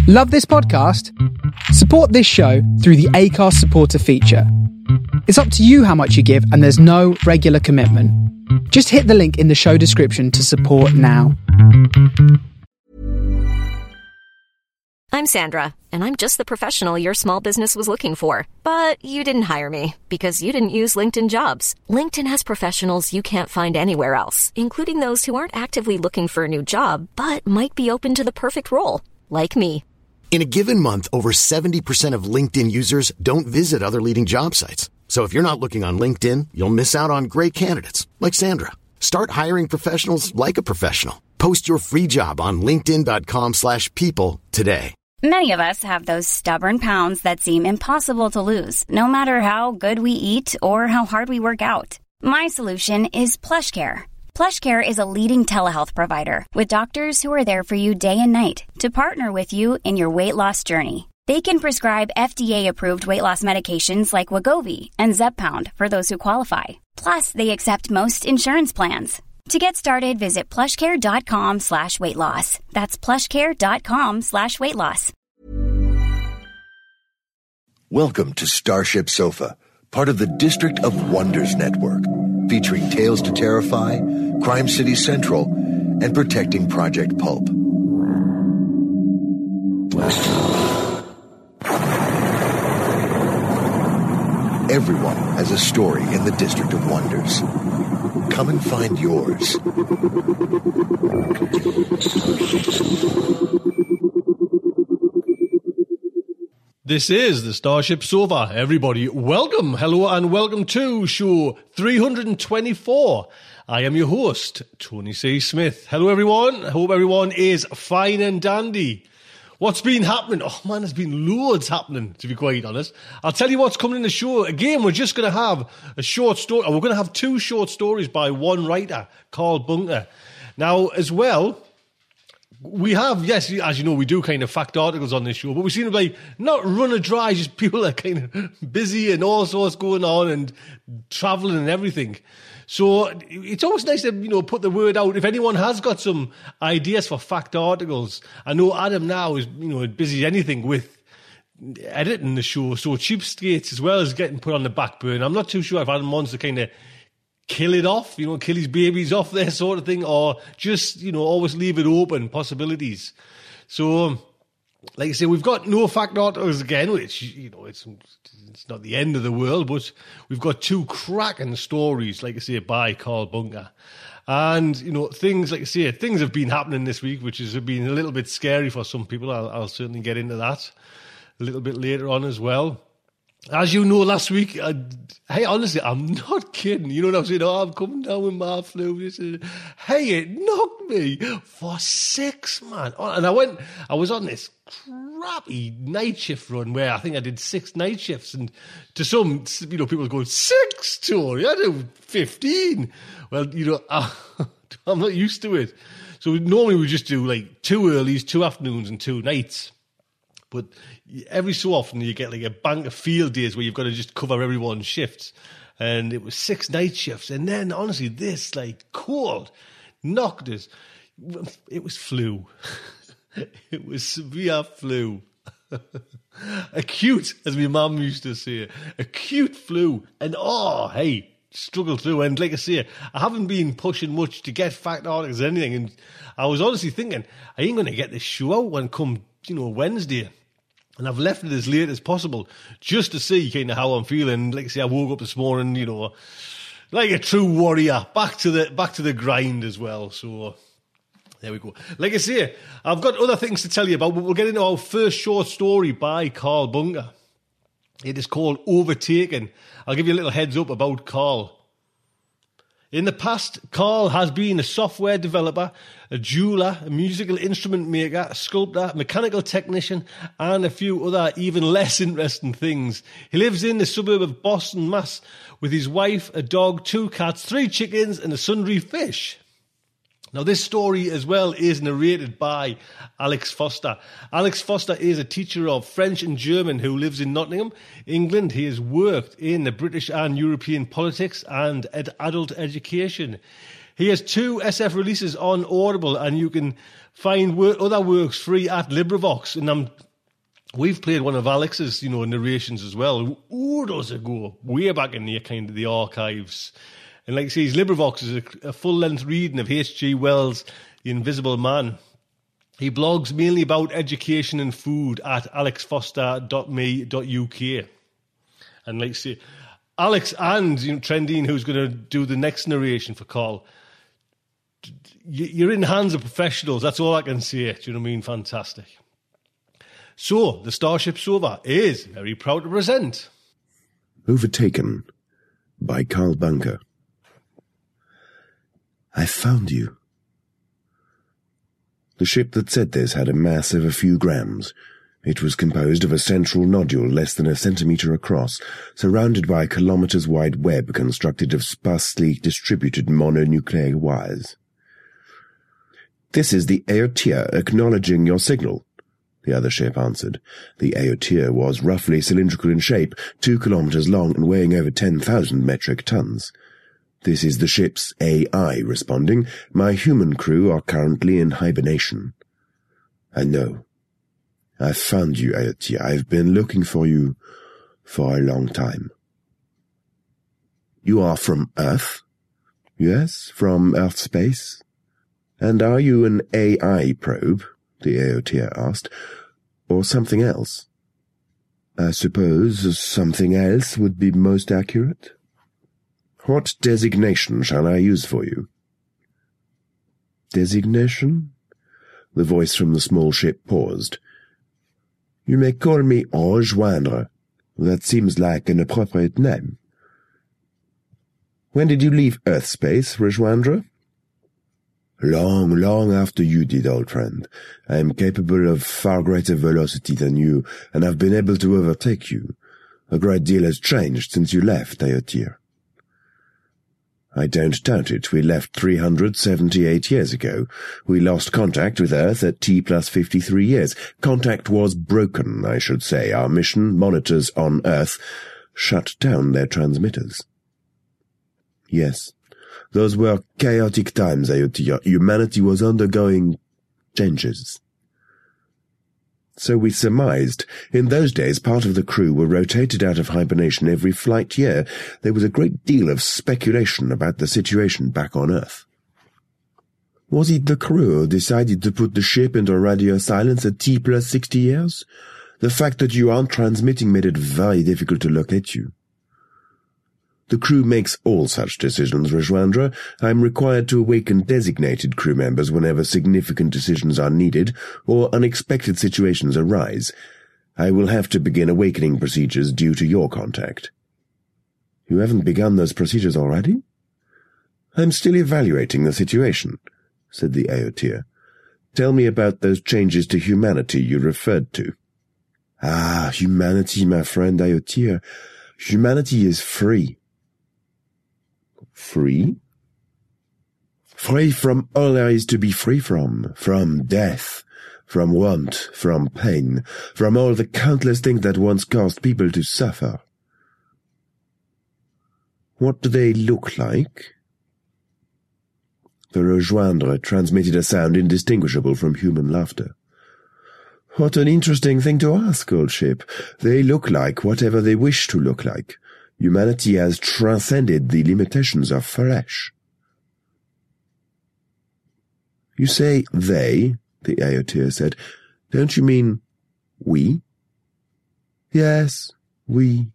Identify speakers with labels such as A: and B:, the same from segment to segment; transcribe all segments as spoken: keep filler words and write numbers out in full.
A: Love this podcast? Support this show through the Acast supporter feature. It's up to you how much you give, and there's no regular commitment. Just hit the link in the show description to support now.
B: I'm Sandra, and I'm just the professional your small business was looking for. But you didn't hire me because you didn't use LinkedIn Jobs. LinkedIn has professionals you can't find anywhere else, including those who aren't actively looking for a new job, but might be open to the perfect role, like me.
C: In a given month, over seventy percent of LinkedIn users don't visit other leading job sites. So if you're not looking on LinkedIn, you'll miss out on great candidates like Sandra. Start hiring professionals like a professional. Post your free job on linkedin.com slash people today.
D: Many of us have those stubborn pounds that seem impossible to lose, no matter how good we eat or how hard we work out. My solution is PlushCare. PlushCare is a leading telehealth provider with doctors who are there for you day and night to partner with you in your weight loss journey. They can prescribe F D A-approved weight loss medications like Wegovy and Zepbound for those who qualify. Plus, they accept most insurance plans. To get started, visit plushcare.com slash weight loss. That's plushcare.com slash weight loss.
E: Welcome to Starship Sofa, part of the District of Wonders network, featuring Tales to Terrify, Crime City Central, and Protecting Project Pulp. Everyone has a story in the District of Wonders. Come and find yours.
F: This is the Starship Sofa. Everybody, welcome, hello, and welcome to show three hundred twenty-four. I am your host, Tony C. Smith. Hello, everyone. I hope everyone is fine and dandy. What's been happening? Oh, man, there's been loads happening, to be quite honest. I'll tell you what's coming in the show. Again, we're just going to have a short story. We're going to have two short stories by one writer, Carl Bunker. Now, as well, we have, yes, as you know, we do kind of fact articles on this show, but we seem to be not run a dry, just people are kind of busy and all sorts going on and travelling and everything. So it's always nice to, you know, put the word out. If anyone has got some ideas for fact articles, I know Adam now is, you know, busy as anything with editing the show. So Cheapskates as well as getting put on the back burner. I'm not too sure if Adam wants to kind of kill it off, you know, kill his babies off there sort of thing, or just, you know, always leave it open, possibilities. So, like I say, we've got no fact articles again, which, you know, it's it's not the end of the world, but we've got two cracking stories, like I say, by Carl Bunker. And, you know, things, like I say, things have been happening this week, which has been a little bit scary for some people. I'll, I'll certainly get into that a little bit later on as well. As you know, last week, I, hey, honestly, I'm not kidding. You know what I'm saying? Oh, I'm coming down with my flu. Hey, it knocked me for six, man. And I went, I was on this crappy night shift run where I think I did six night shifts. And to some, you know, people go, six, Tony? I do fifteen. Well, you know, I, I'm not used to it. So normally we just do like two earlies, two afternoons, and two nights. But every so often you get like a bank of field days where you've got to just cover everyone's shifts. And it was six night shifts. And then, honestly, this, like, cold knocked us. It was flu. It was severe flu. Acute, as my mum used to say. Acute flu. And, oh, hey, struggled through. And like I say, I haven't been pushing much to get fact articles or anything. And I was honestly thinking, I ain't going to get this show out when come, you know, Wednesday. And I've left it as late as possible just to see kind of how I'm feeling. Like I say, I woke up this morning, you know, like a true warrior, back to the back to the grind as well. So there we go. Like I say, I've got other things to tell you about, but we'll get into our first short story by Carl Bunker. It is called Overtaken. I'll give you a little heads up about Carl. In the past, Carl has been a software developer, a jeweller, a musical instrument maker, a sculptor, mechanical technician, and a few other even less interesting things. He lives in the suburb of Boston, Mass, with his wife, a dog, two cats, three chickens, and a sundry fish. Now, this story as well is narrated by Alex Foster. Alex Foster is a teacher of French and German who lives in Nottingham, England. He has worked in the British and European politics and ed- adult education. He has two S F releases on Audible, and you can find work, other works free at LibriVox. And I'm, we've played one of Alex's, you know, narrations as well. Oodles ago, way back in the kind of the archives. And like he says, LibriVox is a, a full-length reading of H G Wells' The Invisible Man. He blogs mainly about education and food at alex foster dot me dot u k. And like I say, Alex and you know, Trendine, who's going to do the next narration for Carl, you're in the hands of professionals. That's all I can say. Do you know what I mean? Fantastic. So, the Starship Sofa is very proud to present
G: Overtaken by Carl Bunker. I found you. The ship that said this had a mass of a few grams. It was composed of a central nodule less than a centimetre across, surrounded by a kilometres-wide web constructed of sparsely distributed mononuclear wires. This is the Aotea acknowledging your signal, the other ship answered. The Aotea was roughly cylindrical in shape, two kilometres long and weighing over ten thousand metric tons. This is the ship's A I responding. My human crew are currently in hibernation. I know. I've found you, Aotea. I've been looking for you for a long time. You are from Earth? Yes, from Earth space. And are you an A I probe? The Aotea asked. Or something else? I suppose something else would be most accurate. What designation shall I use for you? Designation? The voice from the small ship paused. You may call me Rejoindre. That seems like an appropriate name. When did you leave Earth space, Rejoindre? Long, long after you did, old friend. I am capable of far greater velocity than you, and have been able to overtake you. A great deal has changed since you left, Aotea. I don't doubt it. We left three hundred seventy-eight years ago. We lost contact with Earth at T plus fifty-three years. Contact was broken, I should say. Our mission monitors on Earth shut down their transmitters. Yes, those were chaotic times, Aotea. Humanity was undergoing changes. So we surmised. In those days, part of the crew were rotated out of hibernation every flight year. There was a great deal of speculation about the situation back on Earth. Was it the crew who decided to put the ship into radio silence at T plus sixty years? The fact that you aren't transmitting made it very difficult to locate you. The crew makes all such decisions, Rejoindre. I am required to awaken designated crew members whenever significant decisions are needed or unexpected situations arise. I will have to begin awakening procedures due to your contact. You haven't begun those procedures already? I'm still evaluating the situation, said the Aotea. Tell me about those changes to humanity you referred to. Ah, humanity, my friend Aotea. Humanity is free. Free? Free from all there is to be free from, from death, from want, from pain, from all the countless things that once caused people to suffer. What do they look like? The Rejoindre transmitted a sound indistinguishable from human laughter. What an interesting thing to ask, old ship. They look like whatever they wish to look like. Humanity has transcended the limitations of flesh. You say they, the Aotea said. Don't you mean we? Yes, we.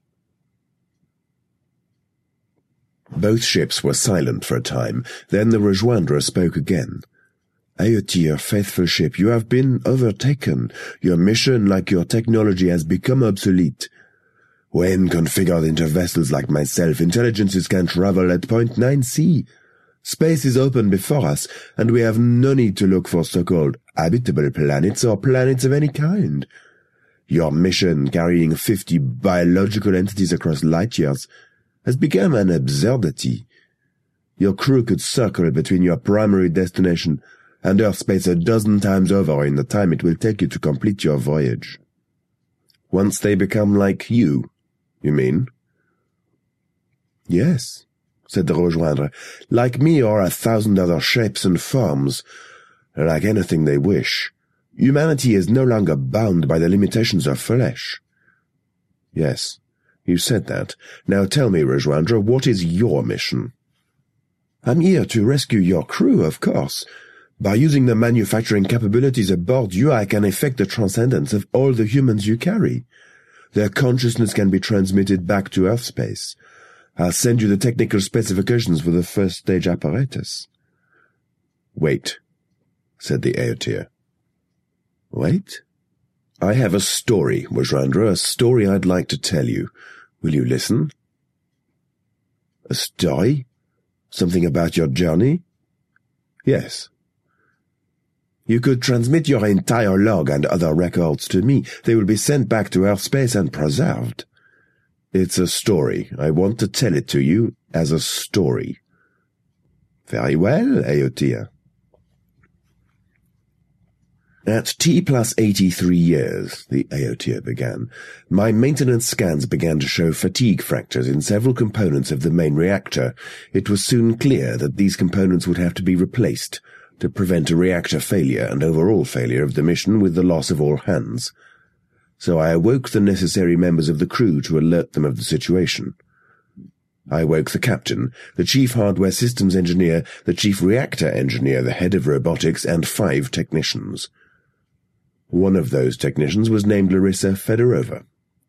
G: Both ships were silent for a time. Then the Rejoindre spoke again. Aotea, faithful ship, you have been overtaken. Your mission, like your technology, has become obsolete. When configured into vessels like myself, intelligences can travel at point nine C. Space is open before us, and we have no need to look for so-called habitable planets or planets of any kind. Your mission, carrying fifty biological entities across light years, has become an absurdity. Your crew could circle between your primary destination and Earth space a dozen times over in the time it will take you to complete your voyage. Once they become like you, you mean? Yes, said the Rejoindre, like me or a thousand other shapes and forms. like anything they wish. Humanity is no longer bound by the limitations of flesh. Yes, you said that. Now tell me, Rajwandra, what is your mission? I'm here to rescue your crew, of course. By using the manufacturing capabilities aboard you, I can effect the transcendence of all the humans you carry. Their consciousness can be transmitted back to Earth space. I'll send you the technical specifications for the first stage apparatus. Wait, said the Aotir. Wait? I have a story, Rajwandra, a story I'd like to tell you. Will you listen? A story? Something about your journey? Yes. You could transmit your entire log and other records to me. They will be sent back to Earth space and preserved. It's a story. I want to tell it to you as a story. Very well, Aotir. At T plus eighty-three years, the Aotir began, my maintenance scans began to show fatigue fractures in several components of the main reactor. It was soon clear that these components would have to be replaced to prevent a reactor failure and overall failure of the mission with the loss of all hands. So I awoke the necessary members of the crew to alert them of the situation. I woke the captain, the chief hardware systems engineer, the chief reactor engineer, the head of robotics, and five technicians. One of those technicians was named Larissa Fedorova.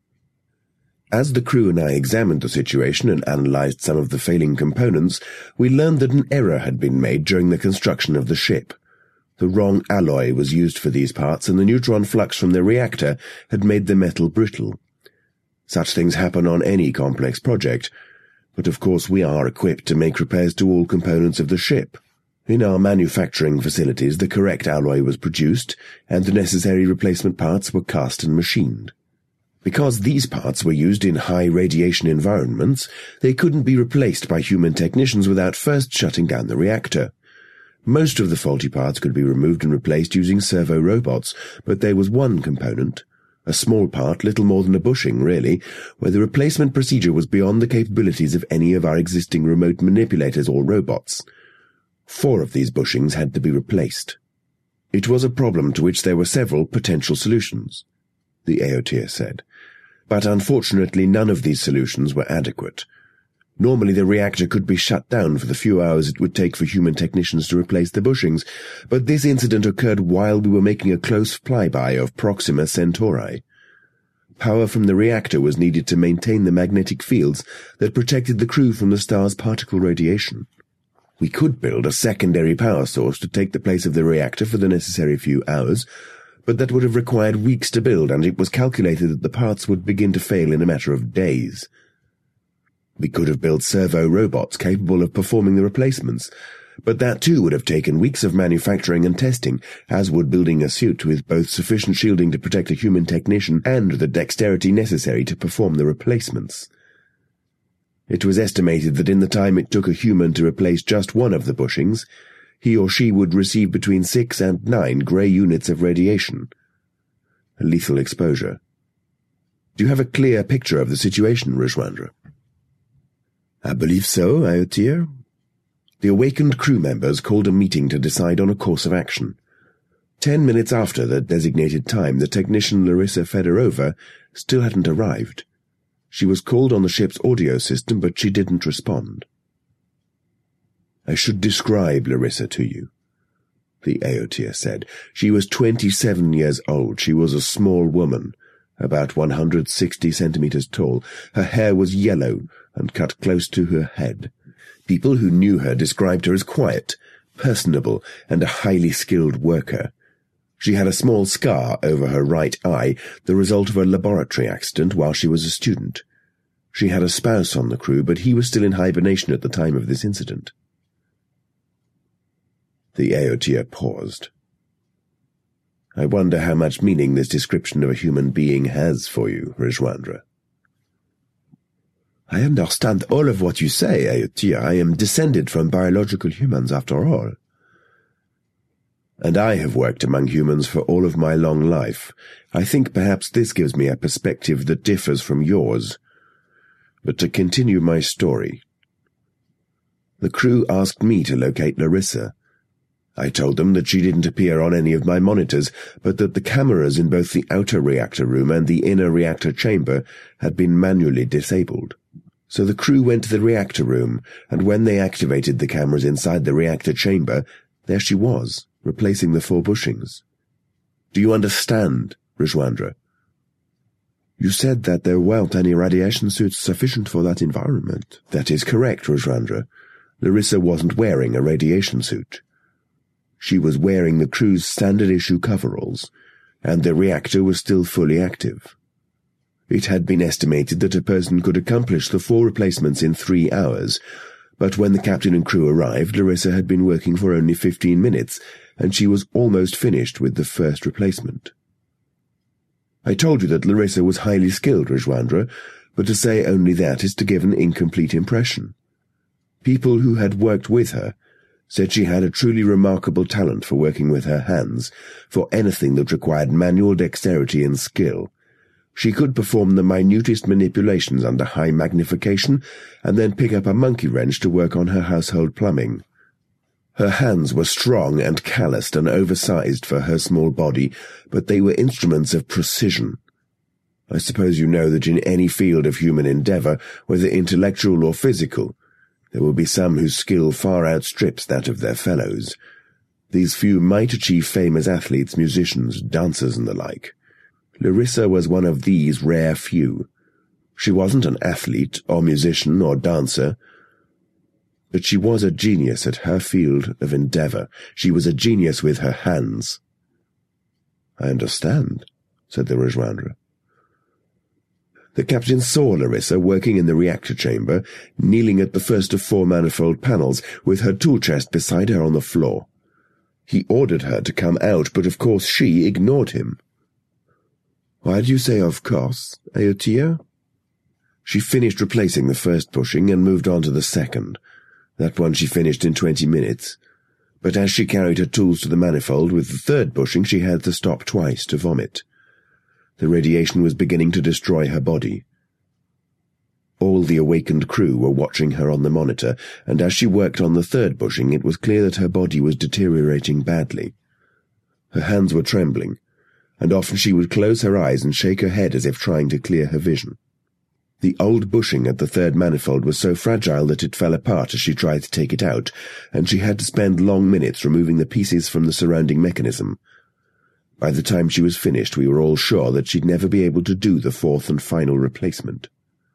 G: As the crew and I examined the situation and analyzed some of the failing components, we learned that an error had been made during the construction of the ship. The wrong alloy was used for these parts, and the neutron flux from the reactor had made the metal brittle. Such things happen on any complex project, but of course we are equipped to make repairs to all components of the ship. In our manufacturing facilities, the correct alloy was produced, and the necessary replacement parts were cast and machined. Because these parts were used in high radiation environments, they couldn't be replaced by human technicians without first shutting down the reactor. Most of the faulty parts could be removed and replaced using servo robots, but there was one component, a small part, little more than a bushing really, where the replacement procedure was beyond the capabilities of any of our existing remote manipulators or robots. Four of these bushings had to be replaced. It was a problem to which there were several potential solutions, the Aotir said. But unfortunately none of these solutions were adequate. Normally the reactor could be shut down for the few hours it would take for human technicians to replace the bushings, but this incident occurred while we were making a close flyby of Proxima Centauri. Power from the reactor was needed to maintain the magnetic fields that protected the crew from the star's particle radiation. We could build a secondary power source to take the place of the reactor for the necessary few hours, but that would have required weeks to build, and it was calculated that the parts would begin to fail in a matter of days. We could have built servo robots capable of performing the replacements, but that too would have taken weeks of manufacturing and testing, as would building a suit with both sufficient shielding to protect a human technician and the dexterity necessary to perform the replacements. It was estimated that in the time it took a human to replace just one of the bushings, he or she would receive between six and nine grey units of radiation. A lethal exposure. Do you have a clear picture of the situation, Rajwandra? I believe so, Aotir. The awakened crew members called a meeting to decide on a course of action. Ten minutes after the designated time, the technician Larissa Fedorova still hadn't arrived. She was called on the ship's audio system, but she didn't respond. I should describe Larissa to you, the Aotir said. She was twenty-seven years old. She was a small woman, about one hundred sixty centimeters tall. Her hair was yellow and cut close to her head. People who knew her described her as quiet, personable, and a highly skilled worker. She had a small scar over her right eye, the result of a laboratory accident while she was a student. She had a spouse on the crew, but he was still in hibernation at the time of this incident. The Aotir paused. I wonder how much meaning this description of a human being has for you, Rajwandra. I understand all of what you say, Aotir. I am descended from biological humans after all. And I have worked among humans for all of my long life. I think perhaps this gives me a perspective that differs from yours. But to continue my story. The crew asked me to locate Larissa. I told them that she didn't appear on any of my monitors, but that the cameras in both the outer reactor room and the inner reactor chamber had been manually disabled. So the crew went to the reactor room, and when they activated the cameras inside the reactor chamber, there she was, replacing the four bushings. Do you understand, Rajwandra? You said that there weren't any radiation suits sufficient for that environment. That is correct, Rajwandra. Larissa wasn't wearing a radiation suit. She was wearing the crew's standard-issue coveralls, and the reactor was still fully active. It had been estimated that a person could accomplish the four replacements in three hours, but when the captain and crew arrived, Larissa had been working for only fifteen minutes, and she was almost finished with the first replacement. I told you that Larissa was highly skilled, Rajwandra, but to say only that is to give an incomplete impression. People who had worked with her said she had a truly remarkable talent for working with her hands, for anything that required manual dexterity and skill. She could perform the minutest manipulations under high magnification, and then pick up a monkey wrench to work on her household plumbing. Her hands were strong and calloused and oversized for her small body, but they were instruments of precision. I suppose you know that in any field of human endeavor, whether intellectual or physical, there will be some whose skill far outstrips that of their fellows. These few might achieve fame as athletes, musicians, dancers, and the like. Larissa was one of these rare few. She wasn't an athlete, or musician, or dancer, but she was a genius at her field of endeavor. She was a genius with her hands. I understand, said the Rajwandra. The captain saw Larissa working in the reactor chamber, kneeling at the first of four manifold panels, with her tool chest beside her on the floor. He ordered her to come out, but of course she ignored him. Why do you say of course, Aotia? She finished replacing the first bushing and moved on to the second. That one she finished in twenty minutes. But as she carried her tools to the manifold with the third bushing, she had to stop twice to vomit. The radiation was beginning to destroy her body. All the awakened crew were watching her on the monitor, and as she worked on the third bushing, it was clear that her body was deteriorating badly. Her hands were trembling, and often she would close her eyes and shake her head as if trying to clear her vision. The old bushing at the third manifold was so fragile that it fell apart as she tried to take it out, and she had to spend long minutes removing the pieces from the surrounding mechanism. By the time she was finished, we were all sure that she'd never be able to do the fourth and final replacement.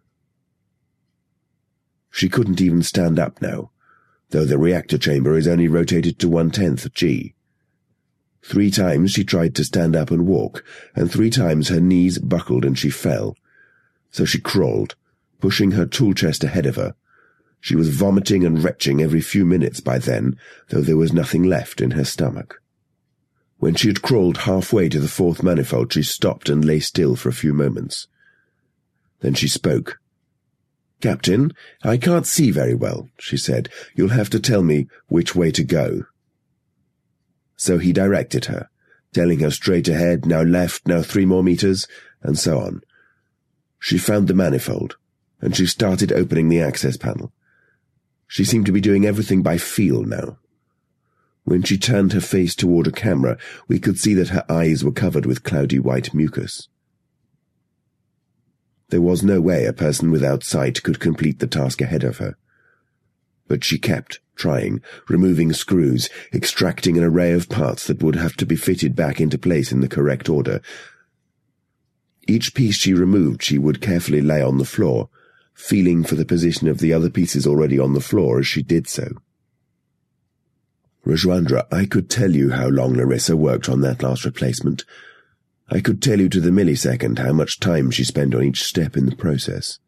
G: She couldn't even stand up now, though the reactor chamber is only rotated to one-tenth G. Three times she tried to stand up and walk, and three times her knees buckled and she fell. So she crawled, pushing her tool chest ahead of her. She was vomiting and retching every few minutes by then, though there was nothing left in her stomach. When she had crawled halfway to the fourth manifold, she stopped and lay still for a few moments. Then she spoke. "Captain, I can't see very well," she said. "You'll have to tell me which way to go." So he directed her, telling her straight ahead, now left, now three more meters, and so on. She found the manifold, and she started opening the access panel. She seemed to be doing everything by feel now. When she turned her face toward a camera, we could see that her eyes were covered with cloudy white mucus. There was no way a person without sight could complete the task ahead of her. But she kept trying, removing screws, extracting an array of parts that would have to be fitted back into place in the correct order. Each piece she removed she would carefully lay on the floor, feeling for the position of the other pieces already on the floor as she did so. Rajwandra, I could tell you how long Larissa worked on that last replacement. I could tell you to the millisecond how much time she spent on each step in the process.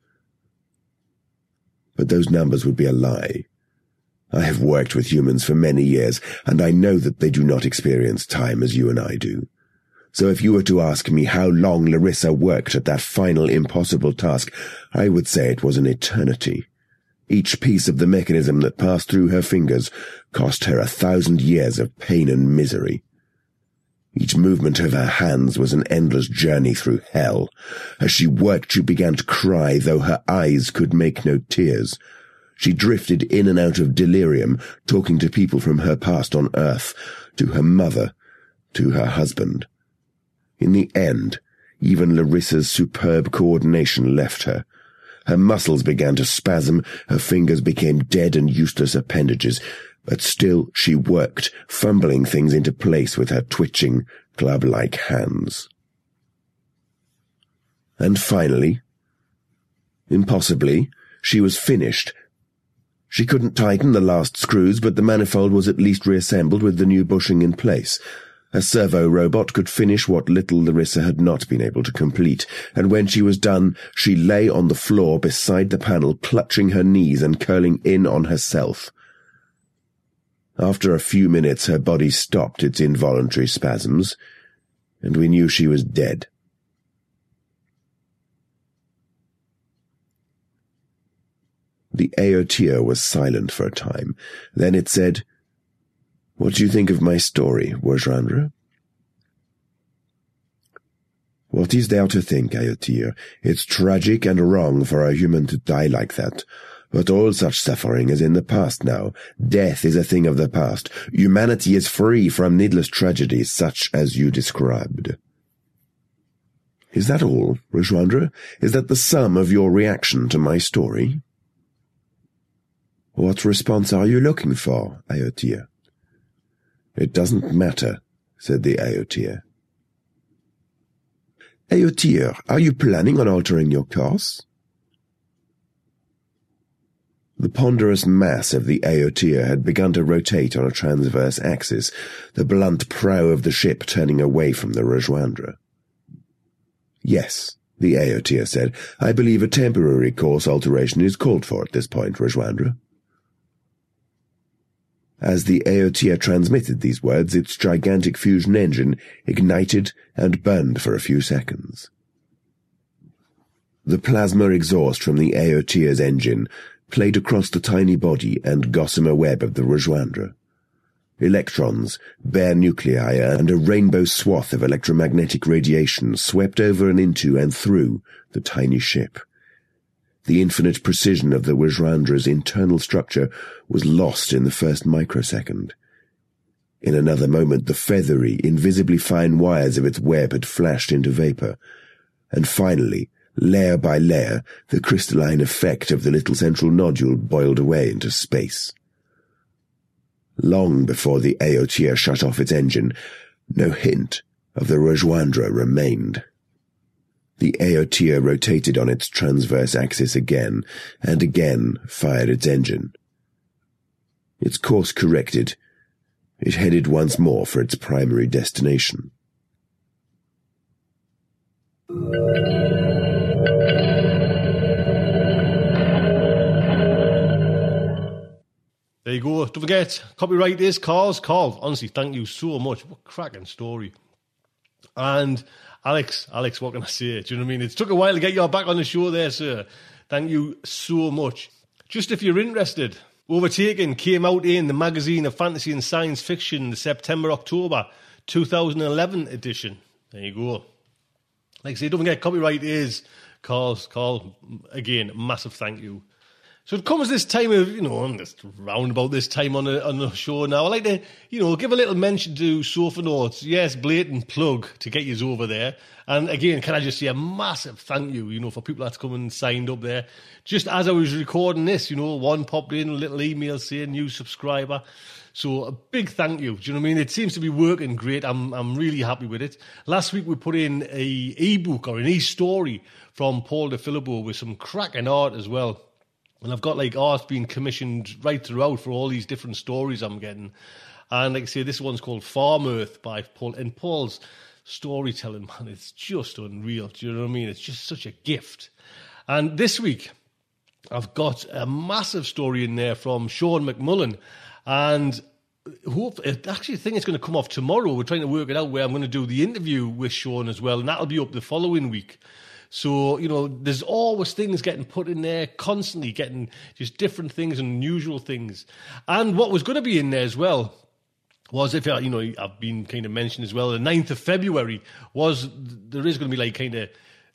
G: But those numbers would be a lie. I have worked with humans for many years, and I know that they do not experience time as you and I do. So if you were to ask me how long Larissa worked at that final impossible task, I would say it was an eternity. Each piece of the mechanism that passed through her fingers cost her a thousand years of pain and misery. Each movement of her hands was an endless journey through hell. As she worked, she began to cry, though her eyes could make no tears. She drifted in and out of delirium, talking to people from her past on Earth, to her mother, to her husband. In the end, even Larissa's superb coordination left her. Her muscles began to spasm, her fingers became dead and useless appendages, but still she worked, fumbling things into place with her twitching, glove-like hands. And finally, impossibly, she was finished. She couldn't tighten the last screws, but the manifold was at least reassembled with the new bushing in place. A servo-robot could finish what little Larissa had not been able to complete, and when she was done, she lay on the floor beside the panel, clutching her knees and curling in on herself. After a few minutes, her body stopped its involuntary spasms, and we knew she was dead. The Aotea was silent for a time. Then it said, "What do you think of my story, Wojrandra?" "What is there to think, Aotea? It's tragic and wrong for a human to die like that. But all such suffering is in the past now. Death is a thing of the past. Humanity is free from needless tragedies such as you described." "Is that all, Wojrandra? Is that the sum of your reaction to my story?" "What response are you looking for, Aotea?" "It doesn't matter," said the Aotea. "Aotea, are you planning on altering your course?" The ponderous mass of the Aotea had begun to rotate on a transverse axis, the blunt prow of the ship turning away from the Rojwandra. "Yes," the Aotea said, "I believe a temporary course alteration is called for at this point, Rojwandra." As the Aotea transmitted these words, its gigantic fusion engine ignited and burned for a few seconds. The plasma exhaust from the Aotea's engine played across the tiny body and gossamer web of the Rojwandra. Electrons, bare nuclei, and a rainbow swath of electromagnetic radiation swept over and into and through the tiny ship. The infinite precision of the Wojrandra's internal structure was lost in the first microsecond. In another moment the feathery, invisibly fine wires of its web had flashed into vapor, and finally, layer by layer, the crystalline effect of the little central nodule boiled away into space. Long before the Aotea shut off its engine, no hint of the Rojwandra remained. The Aotea rotated on its transverse axis again, and again fired its engine. Its course corrected, it headed once more for its primary destination.
F: There you go. Don't forget, copyright is Carl's. Carl, honestly, thank you so much. What a cracking story. And Alex, Alex, what can I say? Do you know what I mean? It took a while to get you back on the show there, sir. Thank you so much. Just if you're interested, Overtaken came out in the magazine of fantasy and science fiction, the September-October two thousand eleven edition. There you go. Like I say, don't forget, copyright is Carl's. Carl, again, massive thank you. So it comes this time of, you know, just round about this time on the, on the show now. I like to, you know, give a little mention to Sofa Notes. Yes, blatant plug to get you over there. And again, can I just say a massive thank you, you know, for people that's come and signed up there. Just as I was recording this, you know, one popped in, a little email saying new subscriber. So a big thank you. Do you know what I mean? It seems to be working great. I'm I'm really happy with it. Last week we put in a ebook or an e-story from Paul DeFilippo with some cracking art as well. And I've got like art being commissioned right throughout for all these different stories I'm getting. And like I say, this one's called Farm Earth by Paul. And Paul's storytelling, man, it's just unreal. Do you know what I mean? It's just such a gift. And this week, I've got a massive story in there from Sean McMullen. And hope, actually, I think it's going to come off tomorrow. We're trying to work it out where I'm going to do the interview with Sean as well. And that'll be up the following week. So, you know, there's always things getting put in there, constantly getting just different things and unusual things. And what was going to be in there as well was, if, you know, I've been kind of mentioned as well, the ninth of February was, there is going to be like kind of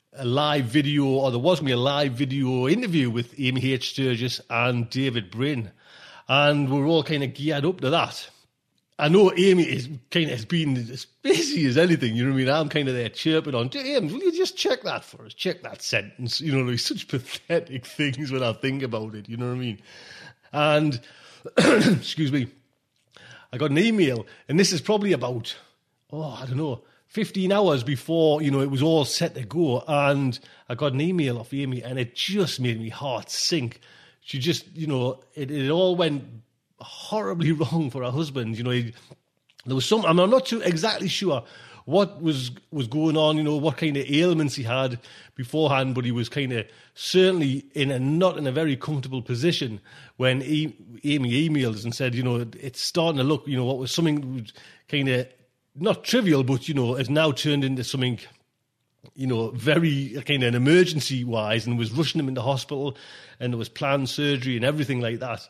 F: a live video, or there was going to be a live video interview with Amy H. Sturgis and David Brin. And we're all kind of geared up to that. I know Amy is kind of has been as busy as anything, you know what I mean? I'm kind of there chirping on, Amy, will you just check that for us? Check that sentence. You know, there's such pathetic things when I think about it, you know what I mean? And, excuse me, I got an email, and this is probably about, oh, I don't know, fifteen hours before, you know, it was all set to go. And I got an email off Amy, and it just made my heart sink. She just, you know, it, it all went horribly wrong for her husband. You know, he, there was some, I mean, I'm not too exactly sure what was was going on, you know, what kind of ailments he had beforehand, but he was kind of certainly in a not in a very comfortable position when e- Amy emailed us and said, you know, it's starting to look, you know, what was something kind of not trivial, but, you know, has now turned into something, you know, very kind of an emergency wise, and was rushing him into hospital, and there was planned surgery and everything like that.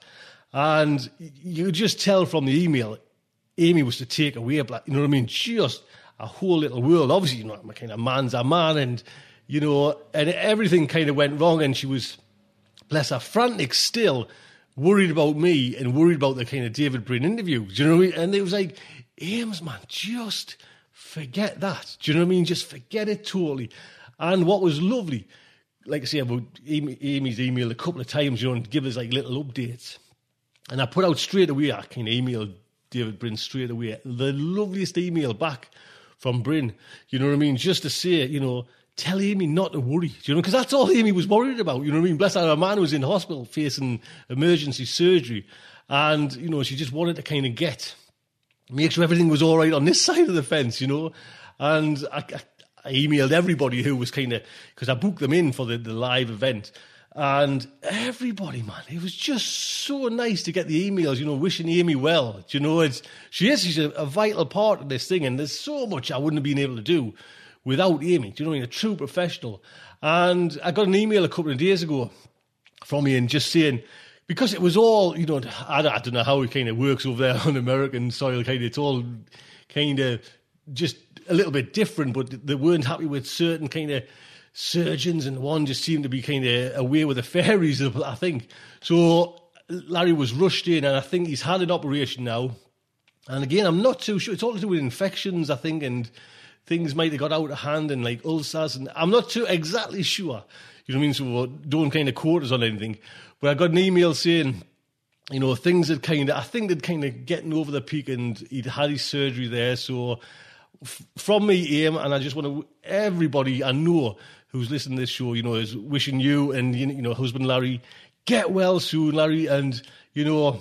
F: And you just tell from the email, Amy was to take away, you know what I mean? Just a whole little world. Obviously, you know, I'm a kind of man's a man, and, you know, and everything kind of went wrong, and she was, bless her, frantic still, worried about me and worried about the kind of David Brin interview. Do you know what I mean? And it was like, Ames, man, just forget that. Do you know what I mean? Just forget it totally. And what was lovely, like I say, about Amy, Amy's email a couple of times, you know, and give us like little updates. And I put out straight away, I kind of emailed David Brin straight away, the loveliest email back from Brin, you know what I mean? Just to say, you know, tell Amy not to worry, do you know, because that's all Amy was worried about, you know what I mean? Bless her, her man was in hospital facing emergency surgery, and, you know, she just wanted to kind of get, make sure everything was all right on this side of the fence, you know. And I, I, I emailed everybody who was kind of, because I booked them in for the, the live event, and everybody, man, it was just so nice to get the emails, you know, wishing Amy well. Do you know, it's, she is, she's a, a vital part of this thing, and there's so much I wouldn't have been able to do without Amy. Do you know what I mean? A true professional. And I got an email a couple of days ago from Ian just saying, because it was all, you know, I, I don't know how it kind of works over there on American soil, kind of, it's all kind of just a little bit different, but they weren't happy with certain kind of surgeons, and one just seemed to be kind of away with the fairies, I think. So Larry was rushed in, and I think he's had an operation now. And again, I'm not too sure. It's all to do with infections, I think, and things might have got out of hand, and like ulcers, and I'm not too exactly sure. You know what I mean? So don't kind of quote us on anything. But I got an email saying, you know, things that kind of, I think they'd kind of getting over the peak, and he'd had his surgery there. So f- from me, Aim, and I just want to, everybody I know who's listening to this show, you know, is wishing you and, you know, husband Larry, get well soon, Larry, and, you know,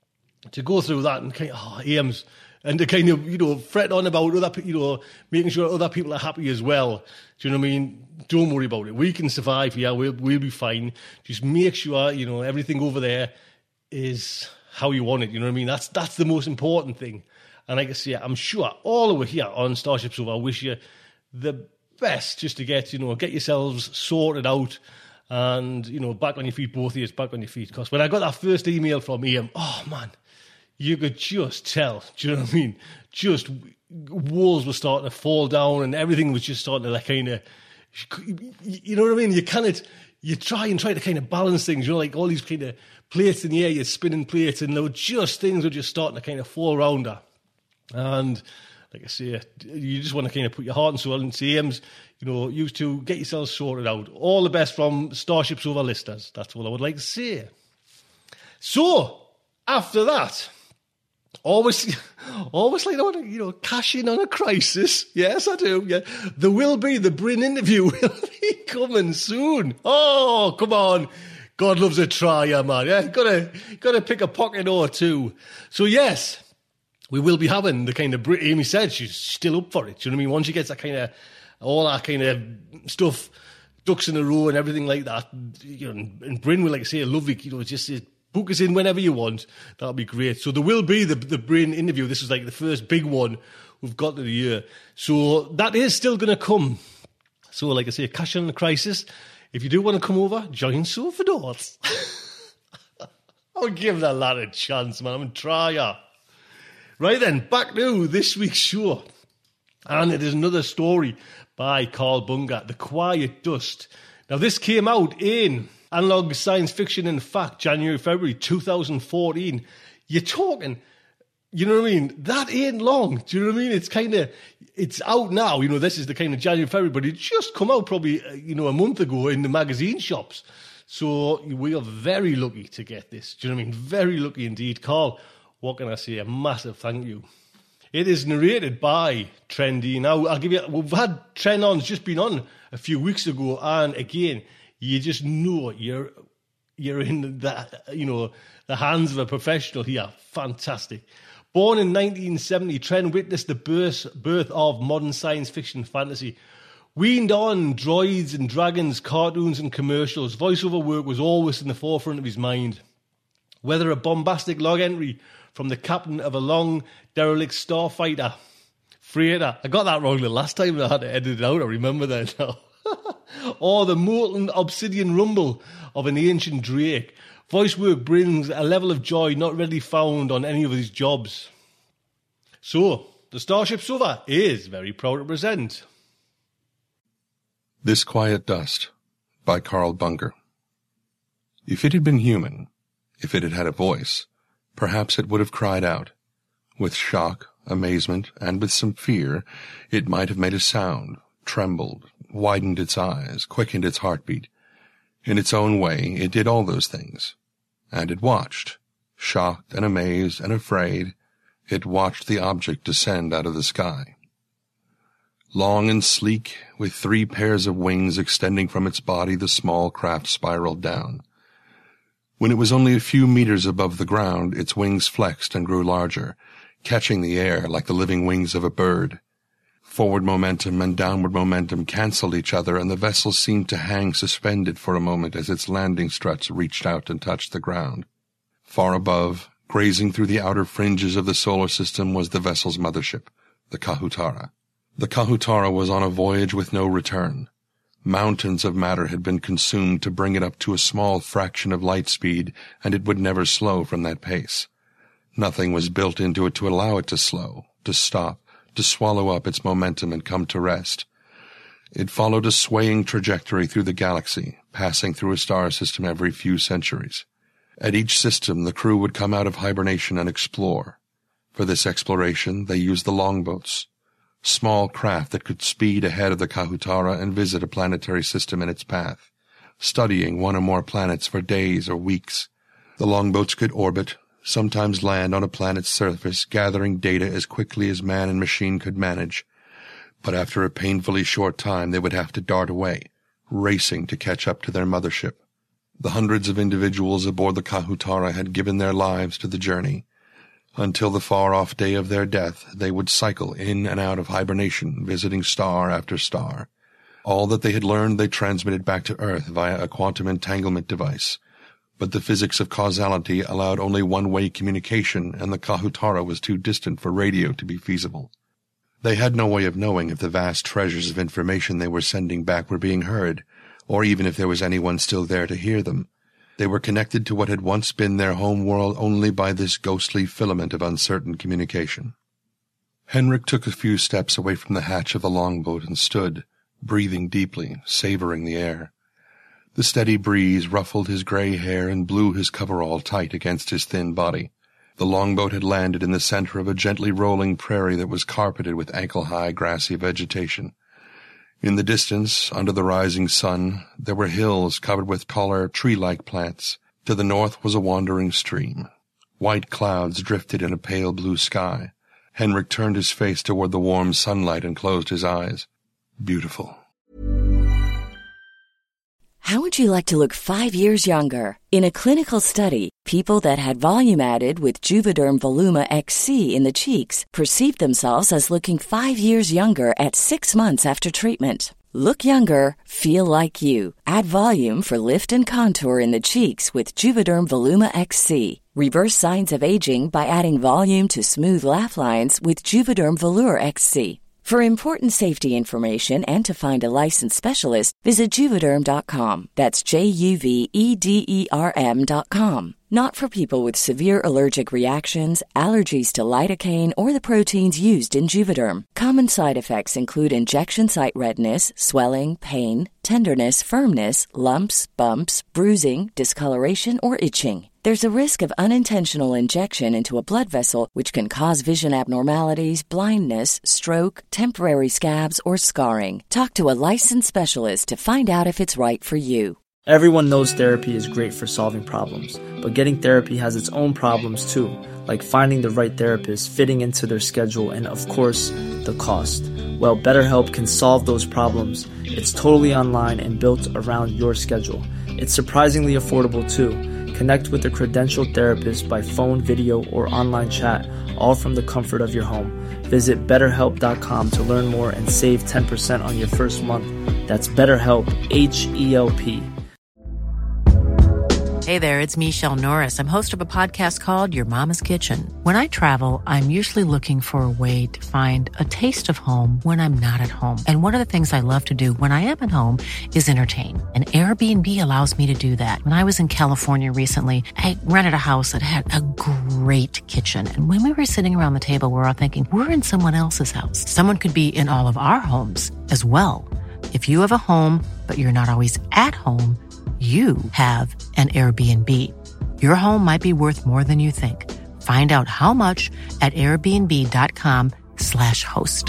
F: to go through that and kind of, oh, Ames, and to kind of, you know, fret on about other, you know, making sure other people are happy as well. Do you know what I mean? Don't worry about it. We can survive here. We'll, we'll be fine. Just make sure, you know, everything over there is how you want it. You know what I mean? That's that's the most important thing. And like I say, I'm sure all over here on Starship Sofa, I wish you the best just to get, you know, get yourselves sorted out and, you know, back on your feet, both of you, back on your feet. Because when I got that first email from Ian, oh, man, you could just tell, do you know what I mean? Just walls were starting to fall down, and everything was just starting to like kind of, you know what I mean? You kind of, you try and try to kind of balance things, you know, like all these kind of plates in the air, you're spinning plates, and there were just things were just starting to kind of fall around her. And like I say, you just want to kind of put your heart and soul into Ames, you know, you to get yourselves sorted out. All the best from Starship Sofa listeners. That's what I would like to say. So, after that, always, always like I want to, you know, cash in on a crisis. Yes, I do. Yeah, there will be the Brin interview will be coming soon. Oh, come on. God loves a trier, man. Yeah, gotta, gotta pick a pocket or two. So yes, we will be having the kind of, Amy said she's still up for it. Do you know what I mean? Once she gets that kind of, all that kind of stuff, ducks in a row and everything like that, you know, and Brin will, like I say, lovely, you know, just uh, book us in whenever you want. That'll be great. So there will be the, the Brin interview. This is like the first big one we've got of the year. So that is still going to come. So like I say, cash in the crisis. If you do want to come over, join Sofa Doors. I'll give that lad a chance, man. I'm a trier. Right then, back to this week's show. And it is another story by Carl Bunger, The Quiet Dust. Now, this came out in Analog Science Fiction and Fact, January, February two thousand fourteen. You're talking, you know what I mean? That ain't long. Do you know what I mean? It's kind of, it's out now. You know, this is the kind of January, February, but it just come out probably, you know, a month ago in the magazine shops. So we are very lucky to get this. Do you know what I mean? Very lucky indeed. Carl, what can I say? A massive thank you. It is narrated by Trendy. Now, I'll give you, we've had Tren on's just been on a few weeks ago, and again, you just know you're you're in the, you know, the hands of a professional here. Fantastic. Born in nineteen seventy, Tren witnessed the birth, birth of modern science fiction fantasy. Weaned on droids and dragons, cartoons and commercials, voiceover work was always in the forefront of his mind. Whether a bombastic log entry from the captain of a long derelict starfighter freighter, I got that wrong the last time I had to edit it out, I remember that now. Or the molten obsidian rumble of an ancient drake. Voice work brings a level of joy not readily found on any of his jobs. So, the Starship Sofa is very proud to present
H: This Quiet Dust by Carl Bunger. If it had been human, if it had had a voice, perhaps it would have cried out. With shock, amazement, and with some fear, it might have made a sound, trembled, widened its eyes, quickened its heartbeat. In its own way, it did all those things. And it watched, shocked and amazed and afraid, it watched the object descend out of the sky. Long and sleek, with three pairs of wings extending from its body, the small craft spiraled down. When it was only a few meters above the ground, its wings flexed and grew larger, catching the air like the living wings of a bird. Forward momentum and downward momentum canceled each other, and the vessel seemed to hang suspended for a moment as its landing struts reached out and touched the ground. Far above, grazing through the outer fringes of the solar system, was the vessel's mothership, the Kahutara. The Kahutara was on a voyage with no return. Mountains of matter had been consumed to bring it up to a small fraction of light speed, and it would never slow from that pace. Nothing was built into it to allow it to slow, to stop, to swallow up its momentum and come to rest. It followed a swaying trajectory through the galaxy, passing through a star system every few centuries. At each system, the crew would come out of hibernation and explore. For this exploration, they used the longboats, small craft that could speed ahead of the Kahutara and visit a planetary system in its path, studying one or more planets for days or weeks. The longboats could orbit, sometimes land on a planet's surface, gathering data as quickly as man and machine could manage. But after a painfully short time, they would have to dart away, racing to catch up to their mothership. The hundreds of individuals aboard the Kahutara had given their lives to the journey. Until the far-off day of their death, they would cycle in and out of hibernation, visiting star after star. All that they had learned they transmitted back to Earth via a quantum entanglement device. But the physics of causality allowed only one-way communication, and the Kahutara was too distant for radio to be feasible. They had no way of knowing if the vast treasures of information they were sending back were being heard, or even if there was anyone still there to hear them. They were connected to what had once been their home world only by this ghostly filament of uncertain communication. Henrik took a few steps away from the hatch of the longboat and stood, breathing deeply, savoring the air. The steady breeze ruffled his gray hair and blew his coverall tight against his thin body. The longboat had landed in the center of a gently rolling prairie that was carpeted with ankle-high grassy vegetation. In the distance, under the rising sun, there were hills covered with taller, tree-like plants. To the north was a wandering stream. White clouds drifted in a pale blue sky. Henrik turned his face toward the warm sunlight and closed his eyes. Beautiful.
I: How would you like to look five years younger? In a clinical study, people that had volume added with Juvederm Voluma X C in the cheeks perceived themselves as looking five years younger at six months after treatment. Look younger, feel like you. Add volume for lift and contour in the cheeks with Juvederm Voluma X C. Reverse signs of aging by adding volume to smooth laugh lines with Juvederm Volure X C. For important safety information and to find a licensed specialist, visit Juvederm dot com. That's J U V E D E R M dot com. Not for people with severe allergic reactions, allergies to lidocaine, or the proteins used in Juvederm. Common side effects include injection site redness, swelling, pain, tenderness, firmness, lumps, bumps, bruising, discoloration, or itching. There's a risk of unintentional injection into a blood vessel, which can cause vision abnormalities, blindness, stroke, temporary scabs, or scarring. Talk to a licensed specialist to find out if it's right for you.
J: Everyone knows therapy is great for solving problems, but getting therapy has its own problems too, like finding the right therapist, fitting into their schedule, and of course, the cost. Well, BetterHelp can solve those problems. It's totally online and built around your schedule. It's surprisingly affordable too. Connect with a credentialed therapist by phone, video, or online chat, all from the comfort of your home. Visit better help dot com to learn more and save ten percent on your first month. That's BetterHelp, H E L P.
K: Hey there, it's Michelle Norris. I'm host of a podcast called Your Mama's Kitchen. When I travel, I'm usually looking for a way to find a taste of home when I'm not at home. And one of the things I love to do when I am at home is entertain. And Airbnb allows me to do that. When I was in California recently, I rented a house that had a great kitchen. And when we were sitting around the table, we were all thinking, we're in someone else's house. Someone could be in all of our homes as well. If you have a home, but you're not always at home, you have an Airbnb. Your home might be worth more than you think. Find out how much at airbnb.com slash host.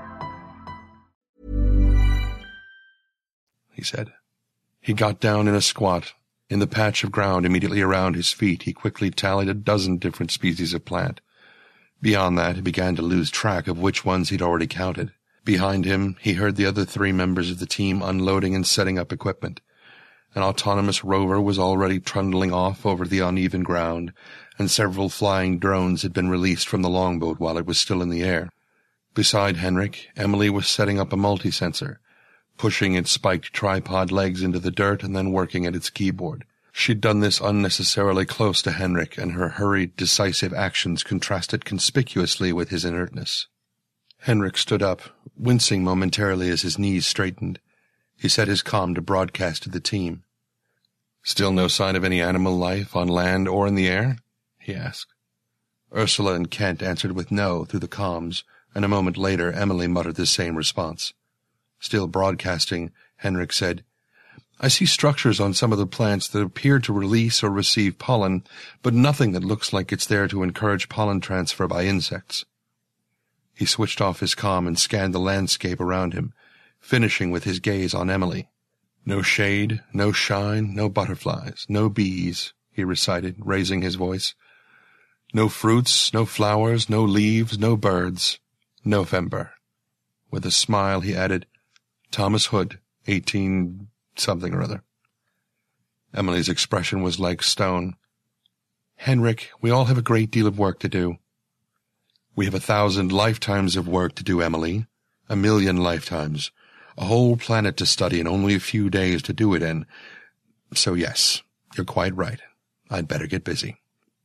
H: He said. He got down in a squat. In the patch of ground immediately around his feet, he quickly tallied a dozen different species of plant. Beyond that, he began to lose track of which ones he'd already counted. Behind him, he heard the other three members of the team unloading and setting up equipment. An autonomous rover was already trundling off over the uneven ground, and several flying drones had been released from the longboat while it was still in the air. Beside Henrik, Emily was setting up a multi-sensor, pushing its spiked tripod legs into the dirt and then working at its keyboard. She'd done this unnecessarily close to Henrik, and her hurried, decisive actions contrasted conspicuously with his inertness. Henrik stood up, wincing momentarily as his knees straightened. He set his comm to broadcast to the team. "Still no sign of any animal life on land or in the air?" he asked. Ursula and Kent answered with no through the comms, and a moment later Emily muttered the same response. Still broadcasting, Henrik said, "I see structures on some of the plants that appear to release or receive pollen, but nothing that looks like it's there to encourage pollen transfer by insects." He switched off his comm and scanned the landscape around him, finishing with his gaze on Emily. "No shade, no shine, no butterflies, no bees," he recited, raising his voice. "No fruits, no flowers, no leaves, no birds. November." With a smile he added, "Thomas Hood, eighteen something or other." Emily's expression was like stone. "Henrik, we all have a great deal of work to do." "We have a thousand lifetimes of work to do, Emily. A million lifetimes. A whole planet to study and only a few days to do it in. So yes, you're quite right. I'd better get busy."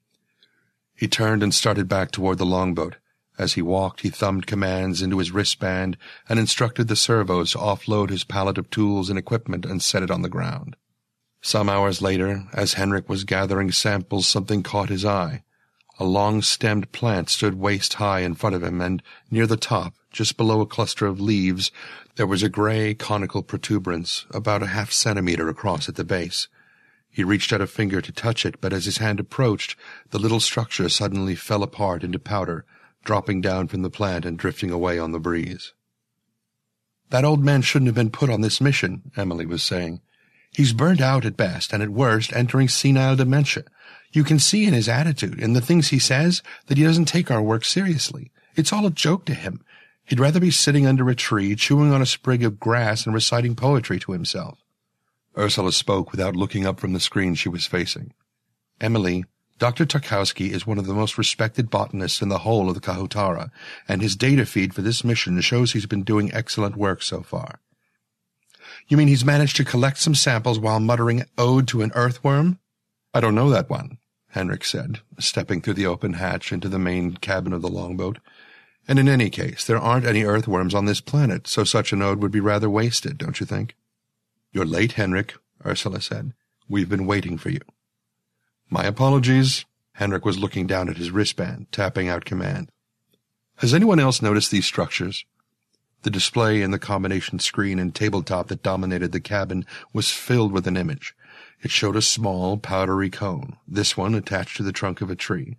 H: He turned and started back toward the longboat. As he walked, he thumbed commands into his wristband and instructed the servos to offload his pallet of tools and equipment and set it on the ground. Some hours later, as Henrik was gathering samples, something caught his eye. A long-stemmed plant stood waist-high in front of him, and near the top, just below a cluster of leaves, there was a gray conical protuberance, about a half centimeter across at the base. He reached out a finger to touch it, but as his hand approached, the little structure suddenly fell apart into powder, dropping down from the plant and drifting away on the breeze. "That old man shouldn't have been put on this mission," Emily was saying. "He's burned out at best, and at worst entering senile dementia. You can see in his attitude, in the things he says, that he doesn't take our work seriously. It's all a joke to him. He'd rather be sitting under a tree, chewing on a sprig of grass and reciting poetry to himself." Ursula spoke without looking up from the screen she was facing. "Emily, Doctor Tarkowski is one of the most respected botanists in the whole of the Kahutara, and his data feed for this mission shows he's been doing excellent work so far." "You mean he's managed to collect some samples while muttering ode to an earthworm?" "I don't know that one," Henrik said, stepping through the open hatch into the main cabin of the longboat. "And in any case, there aren't any earthworms on this planet, so such an ode would be rather wasted, don't you think?" "You're late, Henrik," Ursula said. "We've been waiting for you." My apologies. Henrik was looking down at his wristband, tapping out command. Has anyone else noticed these structures? The display in the combination screen and tabletop that dominated the cabin was filled with an image. It showed a small, powdery cone, this one attached to the trunk of a tree.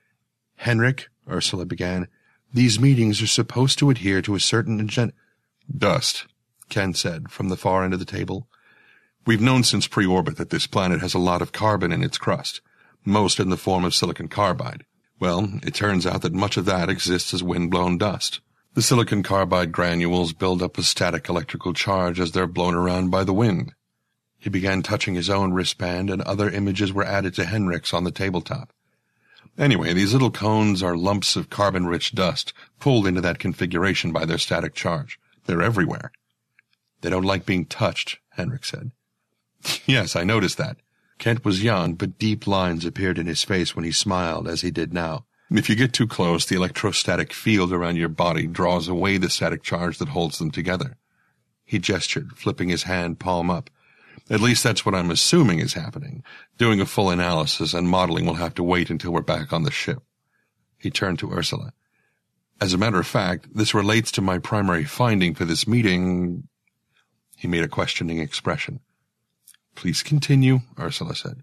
H: Henrik, Ursula began, these meetings are supposed to adhere to a certain agenda. Dust, Ken said, from the far end of the table. We've known since pre-orbit that this planet has a lot of carbon in its crust, most in the form of silicon carbide. Well, it turns out that much of that exists as wind-blown dust. The silicon carbide granules build up a static electrical charge as they're blown around by the wind. He began touching his own wristband, and other images were added to Henrik's on the tabletop. Anyway, these little cones are lumps of carbon-rich dust pulled into that configuration by their static charge. They're everywhere. They don't like being touched, Henrik said. Yes, I noticed that. Kent was young, but deep lines appeared in his face when he smiled, as he did now. If you get too close, the electrostatic field around your body draws away the static charge that holds them together. He gestured, flipping his hand palm up. At least that's what I'm assuming is happening. Doing a full analysis and modeling will have to wait until we're back on the ship. He turned to Ursula. As a matter of fact, this relates to my primary finding for this meeting. He made a questioning expression. Please continue, Ursula said.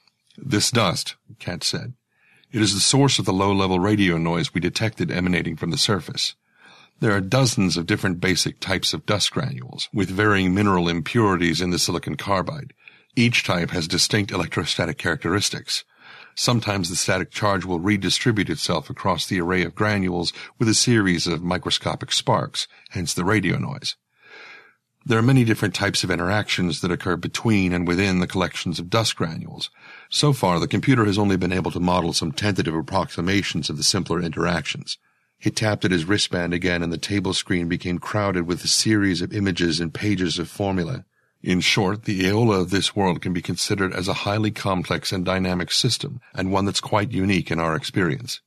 H: This dust, Kent said. It is the source of the low-level radio noise we detected emanating from the surface. There are dozens of different basic types of dust granules, with varying mineral impurities in the silicon carbide. Each type has distinct electrostatic characteristics. Sometimes the static charge will redistribute itself across the array of granules with a series of microscopic sparks, hence the radio noise. There are many different types of interactions that occur between and within the collections of dust granules. So far, the computer has only been able to model some tentative approximations of the simpler interactions. He tapped at his wristband again, and the table screen became crowded with a series of images and pages of formula. In short, the Aeola of this world can be considered as a highly complex and dynamic system, and one that's quite unique in our experience.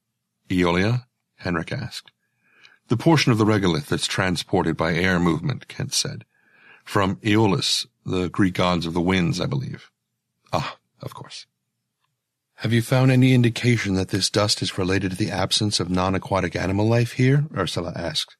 H: Aeolia? Henrik asked. The portion of the regolith that's transported by air movement, Kent said. From Aeolus, the Greek gods of the winds, I believe. Ah, of course. Have you found any indication that this dust is related to the absence of non-aquatic animal life here? Ursula asked.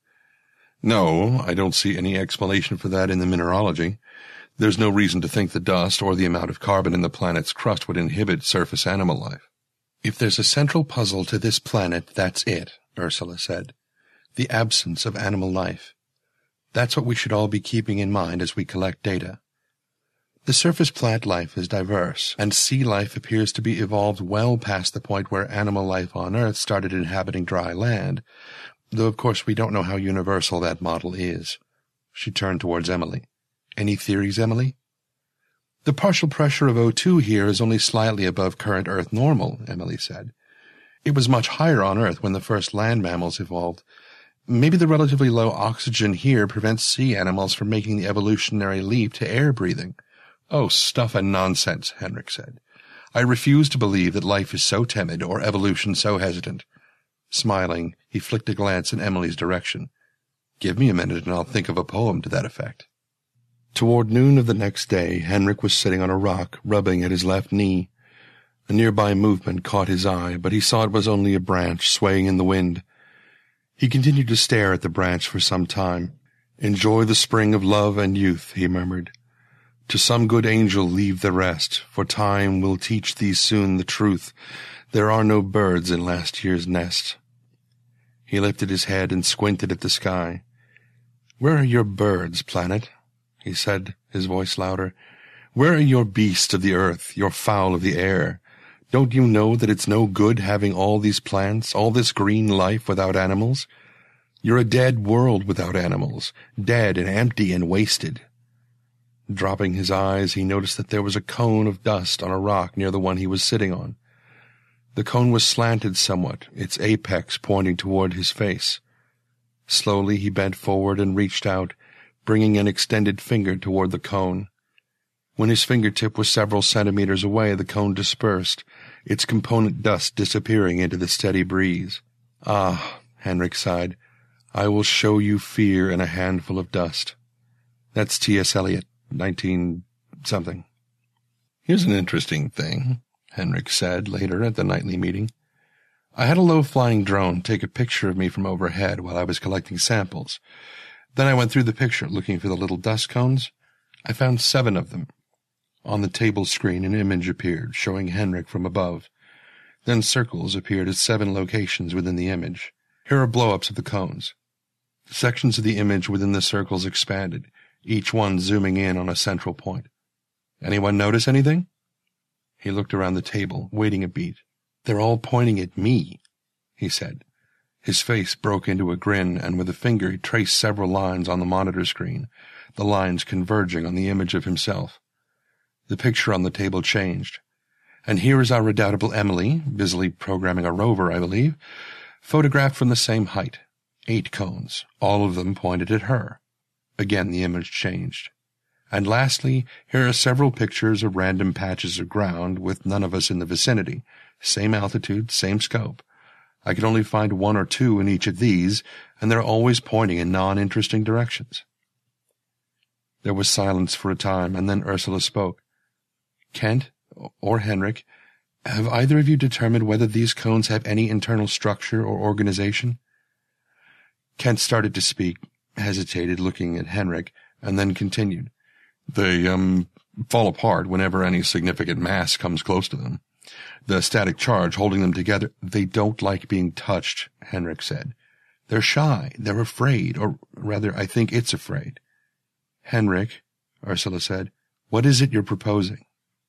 H: No, I don't see any explanation for that in the mineralogy. There's no reason to think the dust or the amount of carbon in the planet's crust would inhibit surface animal life. If there's a central puzzle to this planet, that's it, Ursula said. The absence of animal life. That's what we should all be keeping in mind as we collect data. The surface plant life is diverse, and sea life appears to be evolved well past the point where animal life on Earth started inhabiting dry land, though of course we don't know how universal that model is. She turned towards Emily. Any theories, Emily? The partial pressure of O two here is only slightly above current Earth normal, Emily said. It was much higher on Earth when the first land mammals evolved. Maybe the relatively low oxygen here prevents sea animals from making the evolutionary leap to air breathing. Oh, stuff and nonsense, Henrik said. I refuse to believe that life is so timid or evolution so hesitant. Smiling, he flicked a glance in Emily's direction. Give me a minute and I'll think of a poem to that effect. Toward noon of the next day, Henrik was sitting on a rock, rubbing at his left knee. A nearby movement caught his eye, but he saw it was only a branch swaying in the wind. He continued to stare at the branch for some time. Enjoy the spring of love and youth, he murmured. To some good angel leave the rest, for time will teach thee soon the truth. There are no birds in last year's nest. He lifted his head and squinted at the sky. Where are your birds, planet? He said, his voice louder. Where are your beasts of the earth, your fowl of the air? Don't you know that it's no good having all these plants, all this green life without animals? You're a dead world without animals, dead and empty and wasted. Dropping his eyes, he noticed that there was a cone of dust on a rock near the one he was sitting on. The cone was slanted somewhat, its apex pointing toward his face. Slowly he bent forward and reached out, bringing an extended finger toward the cone. When his fingertip was several centimeters away, the cone dispersed, its component dust disappearing into the steady breeze. Ah, Henrik sighed, I will show you fear in a handful of dust. That's T S Eliot, nineteen something. Here's an interesting thing, Henrik said later at the nightly meeting. I had a low-flying drone take a picture of me from overhead while I was collecting samples. Then I went through the picture looking for the little dust cones. I found seven of them. On the table screen an image appeared, showing Henrik from above. Then circles appeared at seven locations within the image. Here are blow-ups of the cones. Sections of the image within the circles expanded, each one zooming in on a central point. Anyone notice anything? He looked around the table, waiting a beat. They're all pointing at me, he said. His face broke into a grin, and with a finger he traced several lines on the monitor screen, the lines converging on the image of himself. The picture on the table changed. And here is our redoubtable Emily, busily programming a rover, I believe, photographed from the same height. Eight cones, all of them pointed at her. Again the image changed. And lastly, here are several pictures of random patches of ground with none of us in the vicinity. Same altitude, same scope. I could only find one or two in each of these, and they're always pointing in non-interesting directions. There was silence for a time, and then Ursula spoke. Kent, or Henrik, have either of you determined whether these cones have any internal structure or organization? Kent started to speak, hesitated, looking at Henrik, and then continued. They, um, fall apart whenever any significant mass comes close to them. The static charge holding them together, they don't like being touched, Henrik said. They're shy, they're afraid, or rather, I think it's afraid. Henrik, Ursula said, what is it you're proposing?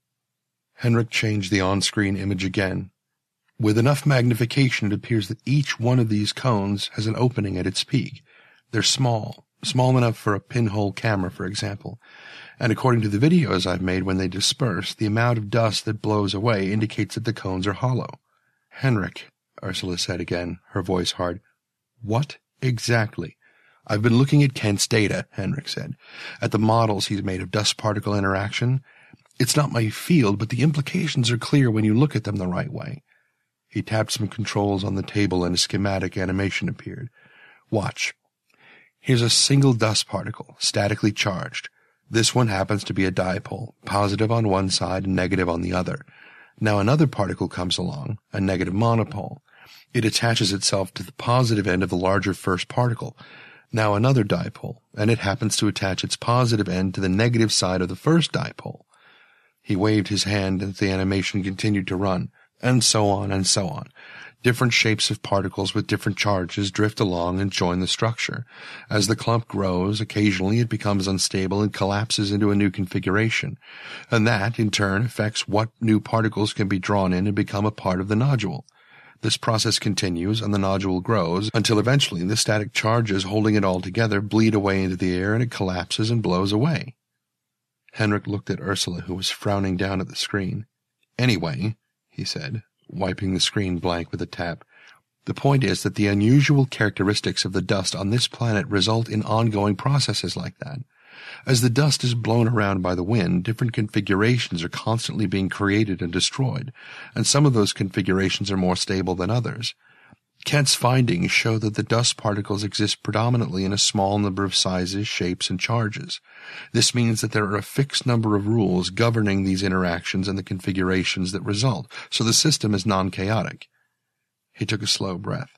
H: Henrik changed the on-screen image again. With enough magnification, it appears that each one of these cones has an opening at its peak. They're small, small enough for a pinhole camera, for example. And according to the videos I've made when they disperse, the amount of dust that blows away indicates that the cones are hollow. Henrik, Ursula said again, her voice hard. What exactly? I've been looking at Kent's data, Henrik said, at the models he's made of dust-particle interaction. It's not my field, but the implications are clear when you look at them the right way. He tapped some controls on the table and a schematic animation appeared. Watch. Here's a single dust particle, statically charged. This one happens to be a dipole, positive on one side and negative on the other. Now another particle comes along, a negative monopole. It attaches itself to the positive end of the larger first particle. Now another dipole, and it happens to attach its positive end to the negative side of the first dipole. He waved his hand as the animation continued to run, and so on and so on. Different shapes of particles with different charges drift along and join the structure. As the clump grows, occasionally it becomes unstable and collapses into a new configuration, and that, in turn, affects what new particles can be drawn in and become a part of the nodule. This process continues, and the nodule grows, until eventually the static charges holding it all together bleed away into the air and it collapses and blows away. Henrik looked at Ursula, who was frowning down at the screen. Anyway, he said, wiping the screen blank with a tap, the point is that the unusual characteristics of the dust on this planet result in ongoing processes like that. As the dust is blown around by the wind, different configurations are constantly being created and destroyed, and some of those configurations are more stable than others. Kent's findings show that the dust particles exist predominantly in a small number of sizes, shapes, and charges. This means that there are a fixed number of rules governing these interactions and the configurations that result, so the system is non-chaotic. He took a slow breath.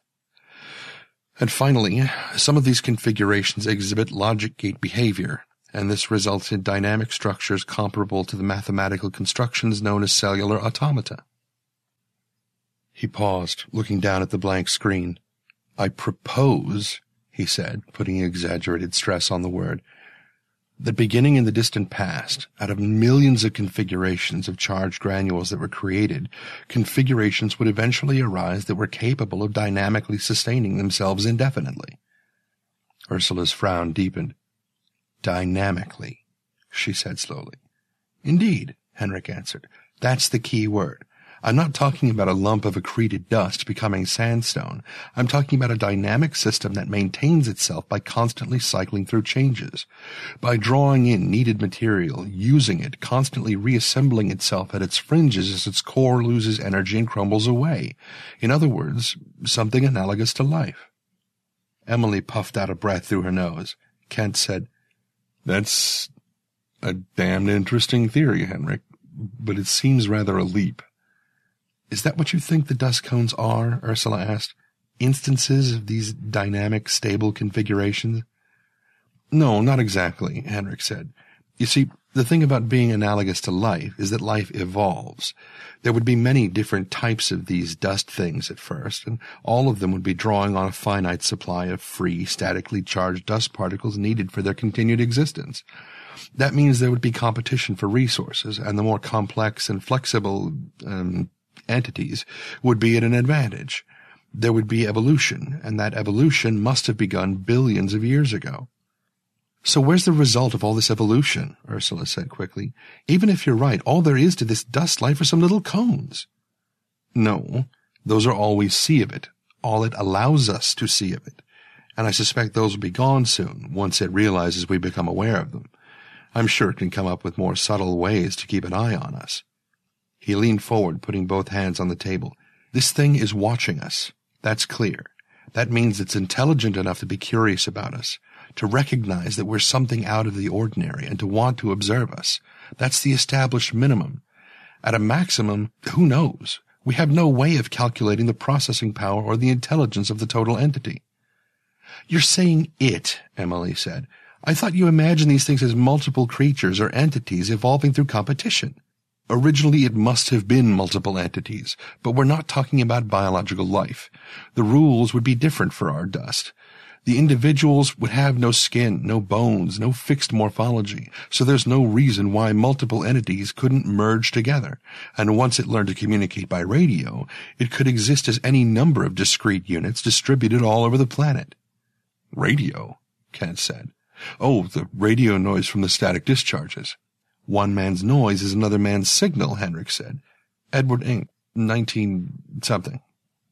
H: And finally, some of these configurations exhibit logic gate behavior, and this results in dynamic structures comparable to the mathematical constructions known as cellular automata. He paused, looking down at the blank screen. I propose, he said, putting exaggerated stress on the word, that beginning in the distant past, out of millions of configurations of charged granules that were created, configurations would eventually arise that were capable of dynamically sustaining themselves indefinitely. Ursula's frown deepened. Dynamically, she said slowly. Indeed, Henrik answered. That's the key word. I'm not talking about a lump of accreted dust becoming sandstone. I'm talking about a dynamic system that maintains itself by constantly cycling through changes, by drawing in needed material, using it, constantly reassembling itself at its fringes as its core loses energy and crumbles away. In other words, something analogous to life. Emily puffed out a breath through her nose. Kent said, That's a damned interesting theory, Henrik, but it seems rather a leap. Is that what you think the dust cones are? Ursula asked. Instances of these dynamic, stable configurations? No, not exactly, Henrik said. You see, the thing about being analogous to life is that life evolves. There would be many different types of these dust things at first, and all of them would be drawing on a finite supply of free, statically charged dust particles needed for their continued existence. That means there would be competition for resources, and the more complex and flexible um, entities would be at an advantage. There would be evolution, and that evolution must have begun billions of years ago. So where's the result of all this evolution? Ursula said quickly. Even if you're right, all there is to this dust life are some little cones. No, those are all we see of it, all it allows us to see of it. And I suspect those will be gone soon, once it realizes we become aware of them. I'm sure it can come up with more subtle ways to keep an eye on us. He leaned forward, putting both hands on the table. This thing is watching us. That's clear. That means it's intelligent enough to be curious about us, to recognize that we're something out of the ordinary, and to want to observe us. That's the established minimum. At a maximum, who knows? We have no way of calculating the processing power or the intelligence of the total entity. You're saying it, Emily said. I thought you imagined these things as multiple creatures or entities evolving through competition. Originally, it must have been multiple entities, but we're not talking about biological life. The rules would be different for our dust. The individuals would have no skin, no bones, no fixed morphology, so there's no reason why multiple entities couldn't merge together, and once it learned to communicate by radio, it could exist as any number of discrete units distributed all over the planet. Radio, Kent said. Oh, the radio noise from the static discharges. One man's noise is another man's signal, Henrik said. Edward Ingalls, nineteen something.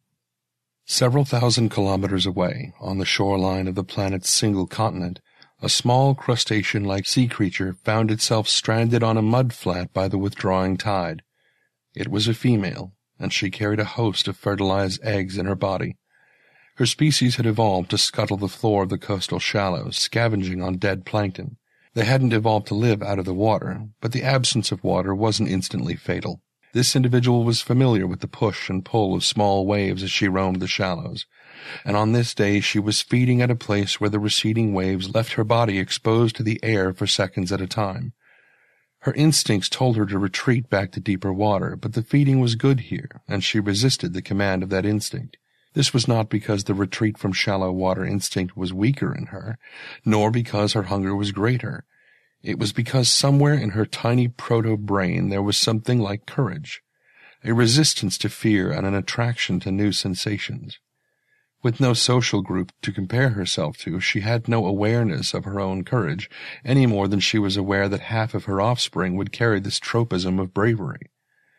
H: Several thousand kilometers away, on the shoreline of the planet's single continent, a small crustacean-like sea creature found itself stranded on a mud flat by the withdrawing tide. It was a female, and she carried a host of fertilized eggs in her body. Her species had evolved to scuttle the floor of the coastal shallows, scavenging on dead plankton. They hadn't evolved to live out of the water, but the absence of water wasn't instantly fatal. This individual was familiar with the push and pull of small waves as she roamed the shallows, and on this day she was feeding at a place where the receding waves left her body exposed to the air for seconds at a time. Her instincts told her to retreat back to deeper water, but the feeding was good here, and she resisted the command of that instinct. This was not because the retreat from shallow water instinct was weaker in her, nor because her hunger was greater. It was because somewhere in her tiny proto-brain there was something like courage, a resistance to fear and an attraction to new sensations. With no social group to compare herself to, she had no awareness of her own courage, any more than she was aware that half of her offspring would carry this tropism of bravery.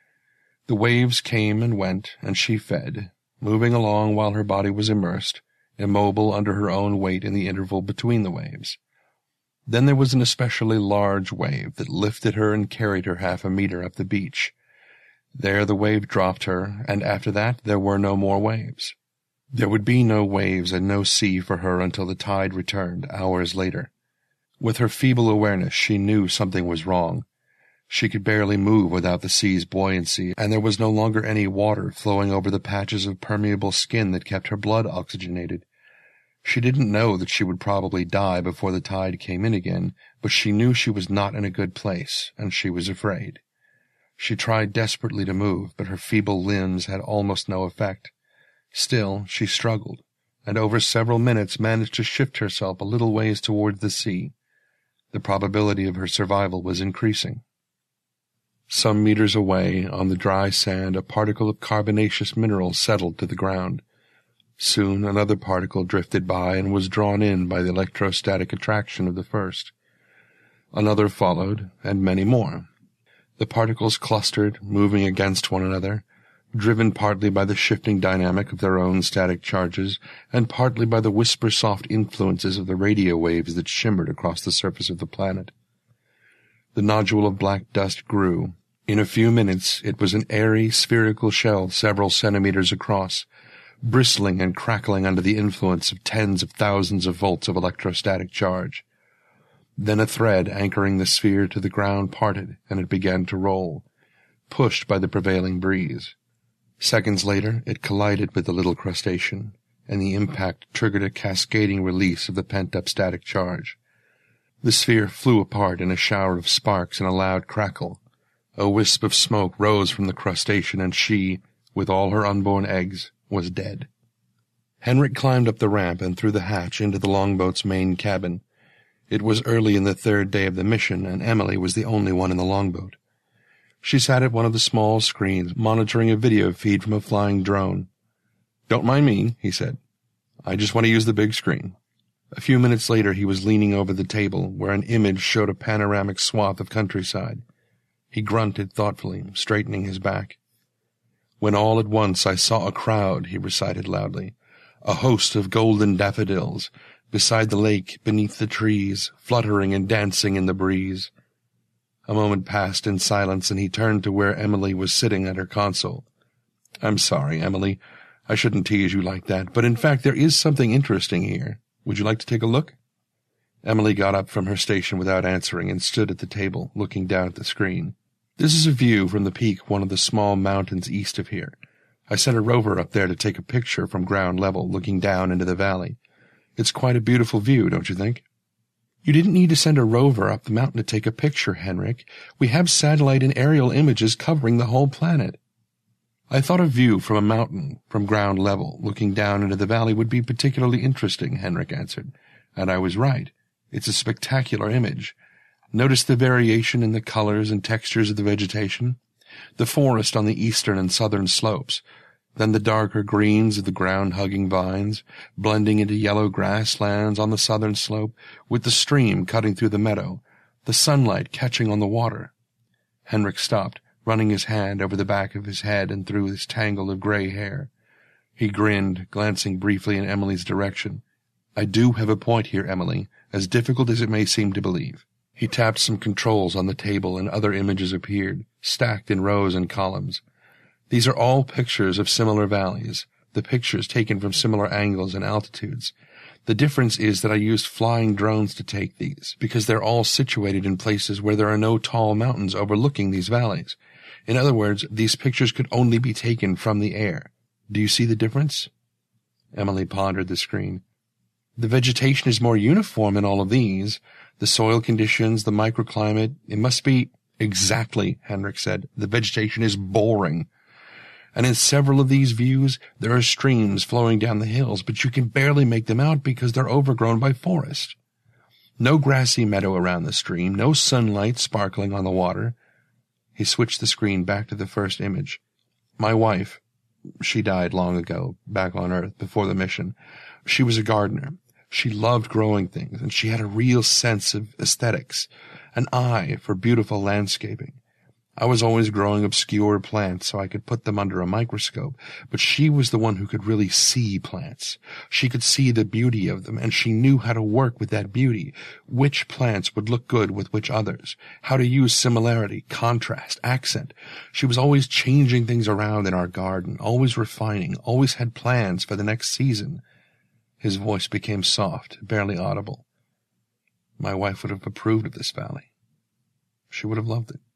H: The waves came and went, and she fed, moving along while her body was immersed, immobile under her own weight in the interval between the waves. Then there was an especially large wave that lifted her and carried her half a meter up the beach. There the wave dropped her, and after that there were no more waves. There would be no waves and no sea for her until the tide returned, hours later. With her feeble awareness she knew something was wrong. She could barely move without the sea's buoyancy, and there was no longer any water flowing over the patches of permeable skin that kept her blood oxygenated. She didn't know that she would probably die before the tide came in again, but she knew she was not in a good place, and she was afraid. She tried desperately to move, but her feeble limbs had almost no effect. Still, she struggled, and over several minutes managed to shift herself a little ways towards the sea. The probability of her survival was increasing. Some meters away, on the dry sand, a particle of carbonaceous mineral settled to the ground. Soon another particle drifted by and was drawn in by the electrostatic attraction of the first. Another followed, and many more. The particles clustered, moving against one another, driven partly by the shifting dynamic of their own static charges, and partly by the whisper-soft influences of the radio waves that shimmered across the surface of the planet. The nodule of black dust grew. In a few minutes it was an airy, spherical shell several centimeters across, bristling and crackling under the influence of tens of thousands of volts of electrostatic charge. Then a thread anchoring the sphere to the ground parted, and it began to roll, pushed by the prevailing breeze. Seconds later, it collided with the little crustacean, and the impact triggered a cascading release of the pent-up static charge. The sphere flew apart in a shower of sparks and a loud crackle. A wisp of smoke rose from the crustacean, and she, with all her unborn eggs, was dead. Henrik climbed up the ramp and through the hatch into the longboat's main cabin. It was early in the third day of the mission, and Emily was the only one in the longboat. She sat at one of the small screens, monitoring a video feed from a flying drone. "Don't mind me," he said. "I just want to use the big screen." A few minutes later he was leaning over the table, where an image showed a panoramic swath of countryside. He grunted thoughtfully, straightening his back. "When all at once I saw a crowd," he recited loudly, "a host of golden daffodils, beside the lake, beneath the trees, fluttering and dancing in the breeze." A moment passed in silence, and he turned to where Emily was sitting at her console. "I'm sorry, Emily. I shouldn't tease you like that, but in fact there is something interesting here. Would you like to take a look?" Emily got up from her station without answering and stood at the table, looking down at the screen. "This is a view from the peak of one of the small mountains east of here. I sent a rover up there to take a picture from ground level, looking down into the valley. It's quite a beautiful view, don't you think?" "You didn't need to send a rover up the mountain to take a picture, Henrik. We have satellite and aerial images covering the whole planet." "I thought a view from a mountain, from ground level, looking down into the valley would be particularly interesting," Henrik answered. "And I was right. It's a spectacular image. Notice the variation in the colors and textures of the vegetation? The forest on the eastern and southern slopes, then the darker greens of the ground-hugging vines, blending into yellow grasslands on the southern slope, with the stream cutting through the meadow, the sunlight catching on the water." Henrik stopped, running his hand over the back of his head and through his tangle of gray hair. He grinned, glancing briefly in Emily's direction. "I do have a point here, Emily, as difficult as it may seem to believe." He tapped some controls on the table, and other images appeared, stacked in rows and columns. "These are all pictures of similar valleys, the pictures taken from similar angles and altitudes. The difference is that I used flying drones to take these, because they're all situated in places where there are no tall mountains overlooking these valleys. In other words, these pictures could only be taken from the air. Do you see the difference?" Emily pondered the screen. "The vegetation is more uniform in all of these. The soil conditions, the microclimate, it must be—" "Exactly," Henrik said. "The vegetation is boring. And in several of these views, there are streams flowing down the hills, but you can barely make them out because they're overgrown by forest. No grassy meadow around the stream, no sunlight sparkling on the water." He switched the screen back to the first image. "My wife, she died long ago, back on Earth, before the mission. She was a gardener. She loved growing things, and she had a real sense of aesthetics, an eye for beautiful landscaping. I was always growing obscure plants so I could put them under a microscope, but she was the one who could really see plants. She could see the beauty of them, and she knew how to work with that beauty, which plants would look good with which others, how to use similarity, contrast, accent. She was always changing things around in our garden, always refining, always had plans for the next season." His voice became soft, barely audible. "My wife would have approved of this valley. She would have loved it."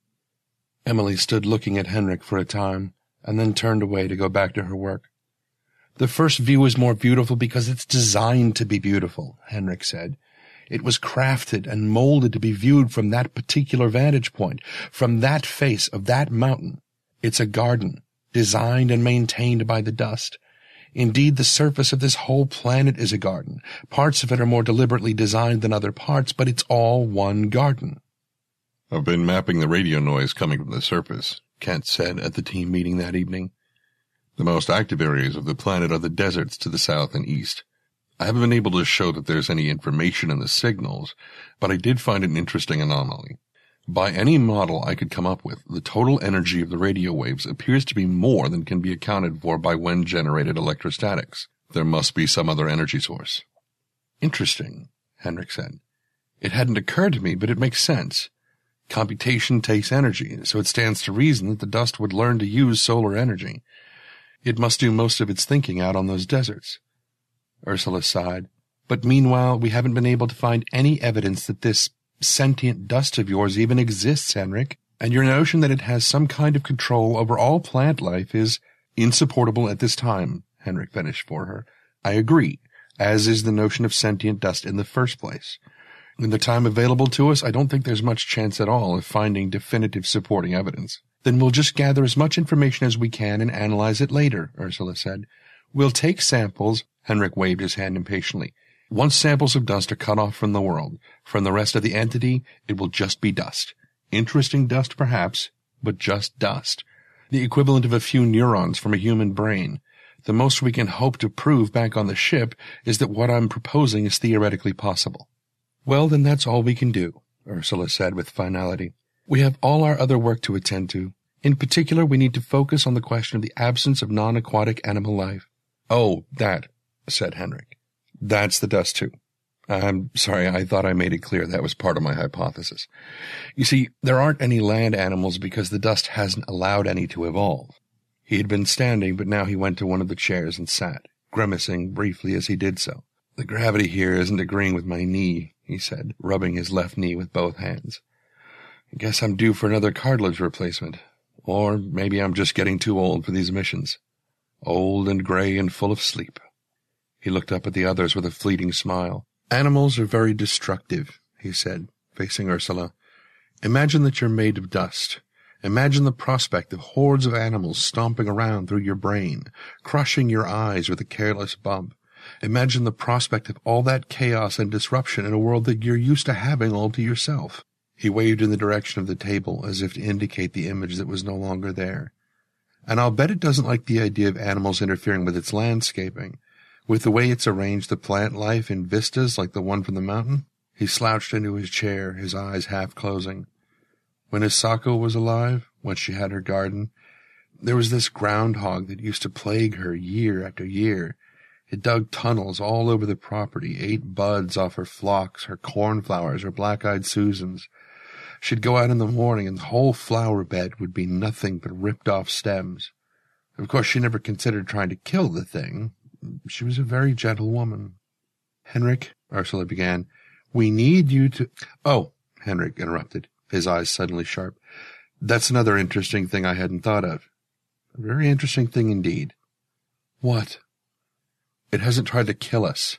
H: Emily stood looking at Henrik for a time, and then turned away to go back to her work. "The first view is more beautiful because it's designed to be beautiful," Henrik said. "It was crafted and molded to be viewed from that particular vantage point, from that face of that mountain. It's a garden, designed and maintained by the dust. Indeed, the surface of this whole planet is a garden. Parts of it are more deliberately designed than other parts, but it's all one garden." "I've been mapping the radio noise coming from the surface," Kent said at the team meeting that evening. "The most active areas of the planet are the deserts to the south and east. I haven't been able to show that there's any information in the signals, but I did find an interesting anomaly. By any model I could come up with, the total energy of the radio waves appears to be more than can be accounted for by wind-generated electrostatics. There must be some other energy source." "Interesting," Henrik said. "It hadn't occurred to me, but it makes sense. Computation takes energy, so it stands to reason that the dust would learn to use solar energy. It must do most of its thinking out on those deserts." Ursula sighed. "But meanwhile, we haven't been able to find any evidence that this sentient dust of yours even exists, Henrik, and your notion that it has some kind of control over all plant life is Insupportable at this time, Henrik finished for her. I agree, as is the notion of sentient dust in the first place. In the time available to us, I don't think there's much chance at all of finding definitive supporting evidence. Then we'll just gather as much information as we can and analyze it later, Ursula said. We'll take samples. Henrik waved his hand impatiently. Once samples of dust are cut off from the world, from the rest of the entity, it will just be dust. Interesting dust, perhaps, but just dust. The equivalent of a few neurons from a human brain. The most we can hope to prove back on the ship is that what I'm proposing is theoretically possible. Well, then that's all we can do, Ursula said with finality. We have all our other work to attend to. In particular, we need to focus on the question of the absence of non-aquatic animal life. Oh, that, said Henrik. That's the dust too. I'm sorry, I thought I made it clear that was part of my hypothesis. You see, there aren't any land animals because the dust hasn't allowed any to evolve. He had been standing, but now he went to one of the chairs and sat, grimacing briefly as he did so. The gravity here isn't agreeing with my knee, he said, rubbing his left knee with both hands. I guess I'm due for another cartilage replacement. Or maybe I'm just getting too old for these missions. Old and gray and full of sleep. He looked up at the others with a fleeting smile. Animals are very destructive, he said, facing Ursula. Imagine that you're made of dust. Imagine the prospect of hordes of animals stomping around through your brain, crushing your eyes with a careless bump. Imagine the prospect of all that chaos and disruption in a world that you're used to having all to yourself. He waved in the direction of the table as if to indicate the image that was no longer there. And I'll bet it doesn't like the idea of animals interfering with its landscaping, with the way it's arranged the plant life in vistas like the one from the mountain. He slouched into his chair, his eyes half closing. When Isako was alive, when she had her garden, there was this groundhog that used to plague her year after year. It dug tunnels all over the property, ate buds off her phlox, her cornflowers, her black-eyed Susans. She'd go out in the morning and the whole flower bed would be nothing but ripped-off stems. Of course, she never considered trying to kill the thing. She was a very gentle woman. Henrik, Ursula began, we need you to— Oh, Henrik interrupted, his eyes suddenly sharp. That's another interesting thing I hadn't thought of. A very interesting thing indeed. What? It hasn't tried to kill us.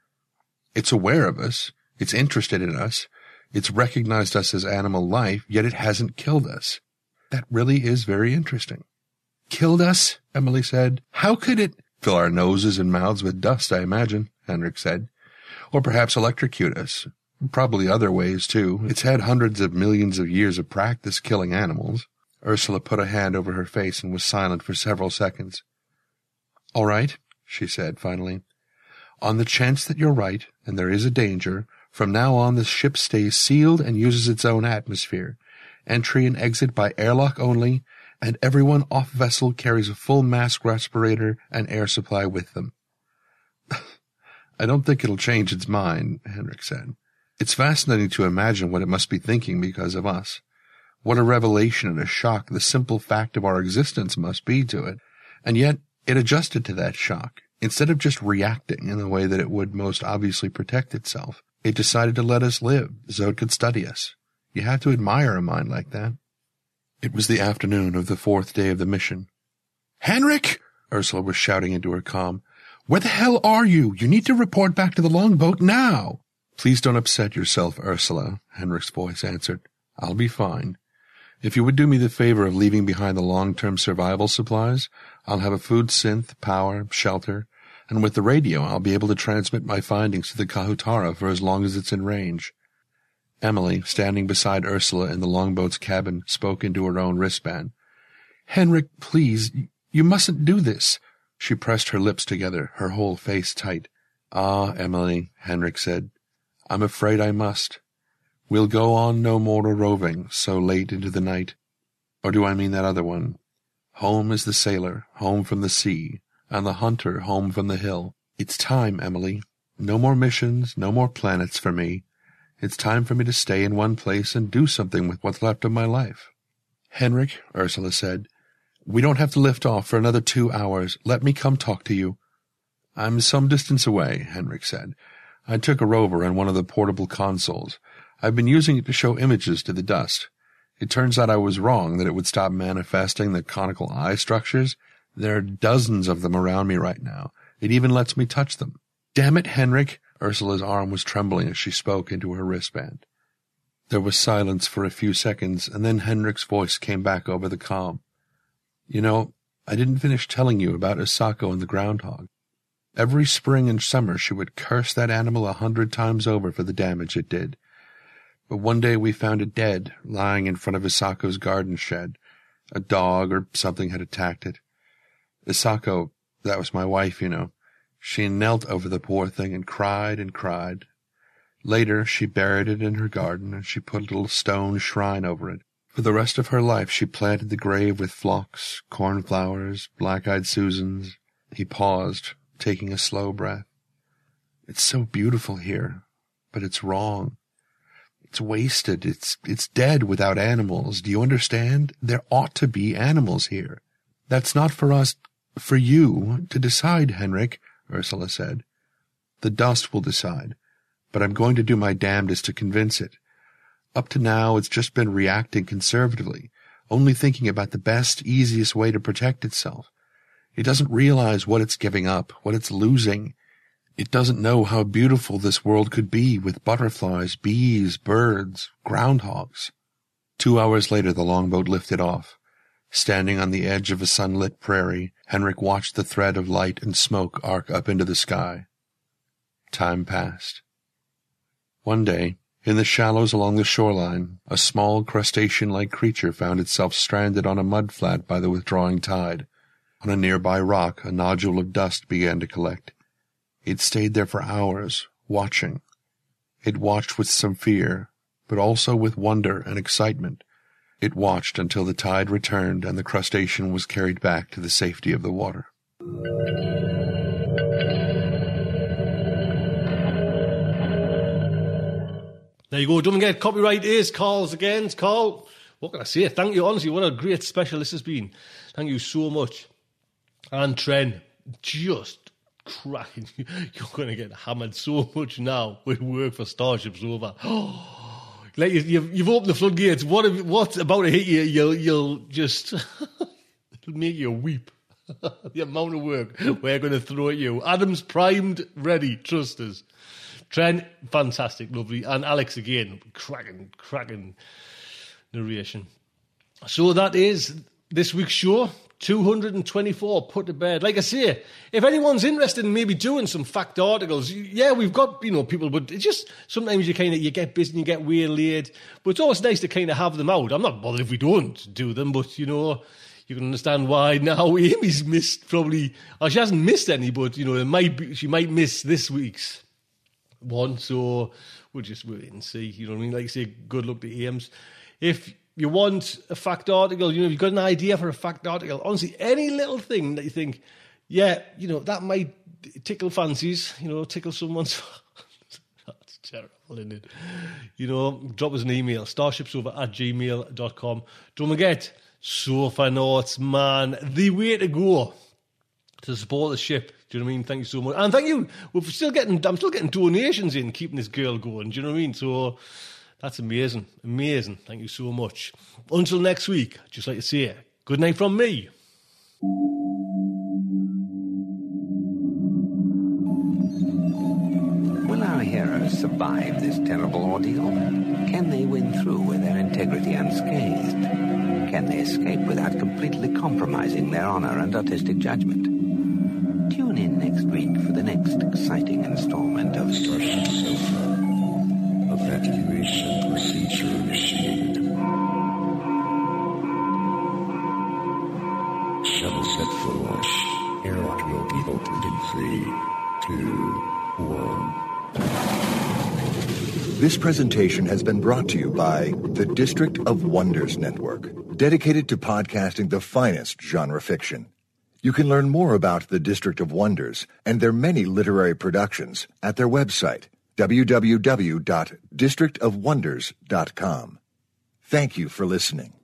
H: It's aware of us. It's interested in us. It's recognized us as animal life, yet it hasn't killed us. That really is very interesting. Killed us? Emily said. How could it— Fill our noses and mouths with dust, I imagine, Henrik said. Or perhaps electrocute us. Probably other ways, too. It's had hundreds of millions of years of practice killing animals. Ursula put a hand over her face and was silent for several seconds. All right, she said finally. On the chance that you're right, and there is a danger, from now on the ship stays sealed and uses its own atmosphere. Entry and exit by airlock only, and everyone off vessel carries a full mask respirator and air supply with them. I don't think it'll change its mind, Henrik said. It's fascinating to imagine what it must be thinking because of us. What a revelation and a shock the simple fact of our existence must be to it. And yet it adjusted to that shock. Instead of just reacting in the way that it would most obviously protect itself, it decided to let us live so it could study us. You have to admire a mind like that. It was the afternoon of the fourth day of the mission. Henrik! Ursula was shouting into her comm. Where the hell are you? You need to report back to the longboat now. Please don't upset yourself, Ursula, Henrik's voice answered. I'll be fine. If you would do me the favor of leaving behind the long-term survival supplies, I'll have a food synth, power, shelter, and with the radio I'll be able to transmit my findings to the Kahutara for as long as it's in range. Emily, standing beside Ursula in the longboat's cabin, spoke into her own wristband. Henrik, please, you mustn't do this. She pressed her lips together, her whole face tight. Ah, Emily, Henrik said, I'm afraid I must. We'll go on no more a-roving so late into the night. Or do I mean that other one? Home is the sailor, home from the sea, and the hunter home from the hill. It's time, Emily. No more missions, no more planets for me. It's time for me to stay in one place and do something with what's left of my life. Henrik, Ursula said, we don't have to lift off for another two hours. Let me come talk to you. I'm some distance away, Henrik said. I took a rover on one of the portable consoles. I've been using it to show images to the dust. It turns out I was wrong that it would stop manifesting the conical eye structures. There are dozens of them around me right now. It even lets me touch them. Damn it, Henrik! Ursula's arm was trembling as she spoke into her wristband. There was silence for a few seconds, and then Henrik's voice came back over the comm. You know, I didn't finish telling you about Asako and the groundhog. Every spring and summer she would curse that animal a hundred times over for the damage it did. But one day we found it dead, lying in front of Asako's garden shed. A dog or something had attacked it. Asako, that was my wife, you know, she knelt over the poor thing and cried and cried. Later, she buried it in her garden, and she put a little stone shrine over it. For the rest of her life, she planted the grave with phlox, cornflowers, black-eyed Susans. He paused, taking a slow breath. It's so beautiful here, but it's wrong. It's wasted. It's, it's dead without animals. Do you understand? There ought to be animals here. That's not for us, for you, to decide, Henrik, Ursula said. The dust will decide, but I'm going to do my damnedest to convince it. Up to now, it's just been reacting conservatively, only thinking about the best, easiest way to protect itself. It doesn't realize what it's giving up, what it's losing. It doesn't know how beautiful this world could be with butterflies, bees, birds, groundhogs. Two hours later, the longboat lifted off. Standing on the edge of a sunlit prairie, Henrik watched the thread of light and smoke arc up into the sky. Time passed. One day, in the shallows along the shoreline, a small crustacean-like creature found itself stranded on a mudflat by the withdrawing tide. On a nearby rock, a nodule of dust began to collect. It stayed there for hours, watching. It watched with some fear, but also with wonder and excitement. It watched until the tide returned and the crustacean was carried back to the safety of the water.
F: There you go. Don't forget, copyright is Carl's again. It's Carl. What can I say? Thank you, honestly. What a great special this has been. Thank you so much. And Tren, just cracking. You're going to get hammered so much now with work for Starship Sofa. Like you've, you've opened the floodgates. What if, what's about to hit you? You'll, you'll just it'll make you weep. The amount of work we're going to throw at you. Adam's primed, ready. Trust us. Trent, fantastic, lovely, and Alex again, cracking, cracking narration. So that is this week's show. two hundred twenty-four put to bed. Like I say, if anyone's interested in maybe doing some fact articles, yeah, we've got, you know, people, but it's just sometimes you kind of, you get busy and you get waylaid, but it's always nice to kind of have them out. I'm not bothered if we don't do them, but, you know, you can understand why now Amy's missed probably, or she hasn't missed any, but, you know, it might be, she might miss this week's one, so we'll just wait and see, you know what I mean? Like I say, good luck to Ames. If you want a fact article, you know, if you've got an idea for a fact article, honestly, any little thing that you think, yeah, you know, that might tickle fancies, you know, tickle someone's... That's terrible, isn't it? You know, drop us an email, starshipsofa at gmail dot com. Don't forget, Sofa Notes, man, the way to go to support the ship. Do you know what I mean? Thank you so much. And thank you. We're still getting, I'm still getting donations in, keeping this girl going. Do you know what I mean? So... that's amazing. Amazing. Thank you so much. Until next week, I'd just like to say good night from me.
L: Will our heroes survive this terrible ordeal? Can they win through with their integrity unscathed? Can they escape without completely compromising their honor and artistic judgment? Tune in next week for the next exciting installment of Starship Sofa. Evacuation procedure initiated. Shuttle set for launch. Airlock will be opened in three, two, one.
E: This presentation has been brought to you by the District of Wonders Network, dedicated to podcasting the finest genre fiction. You can learn more about the District of Wonders and their many literary productions at their website, w w w dot district of wonders dot com. Thank you for listening.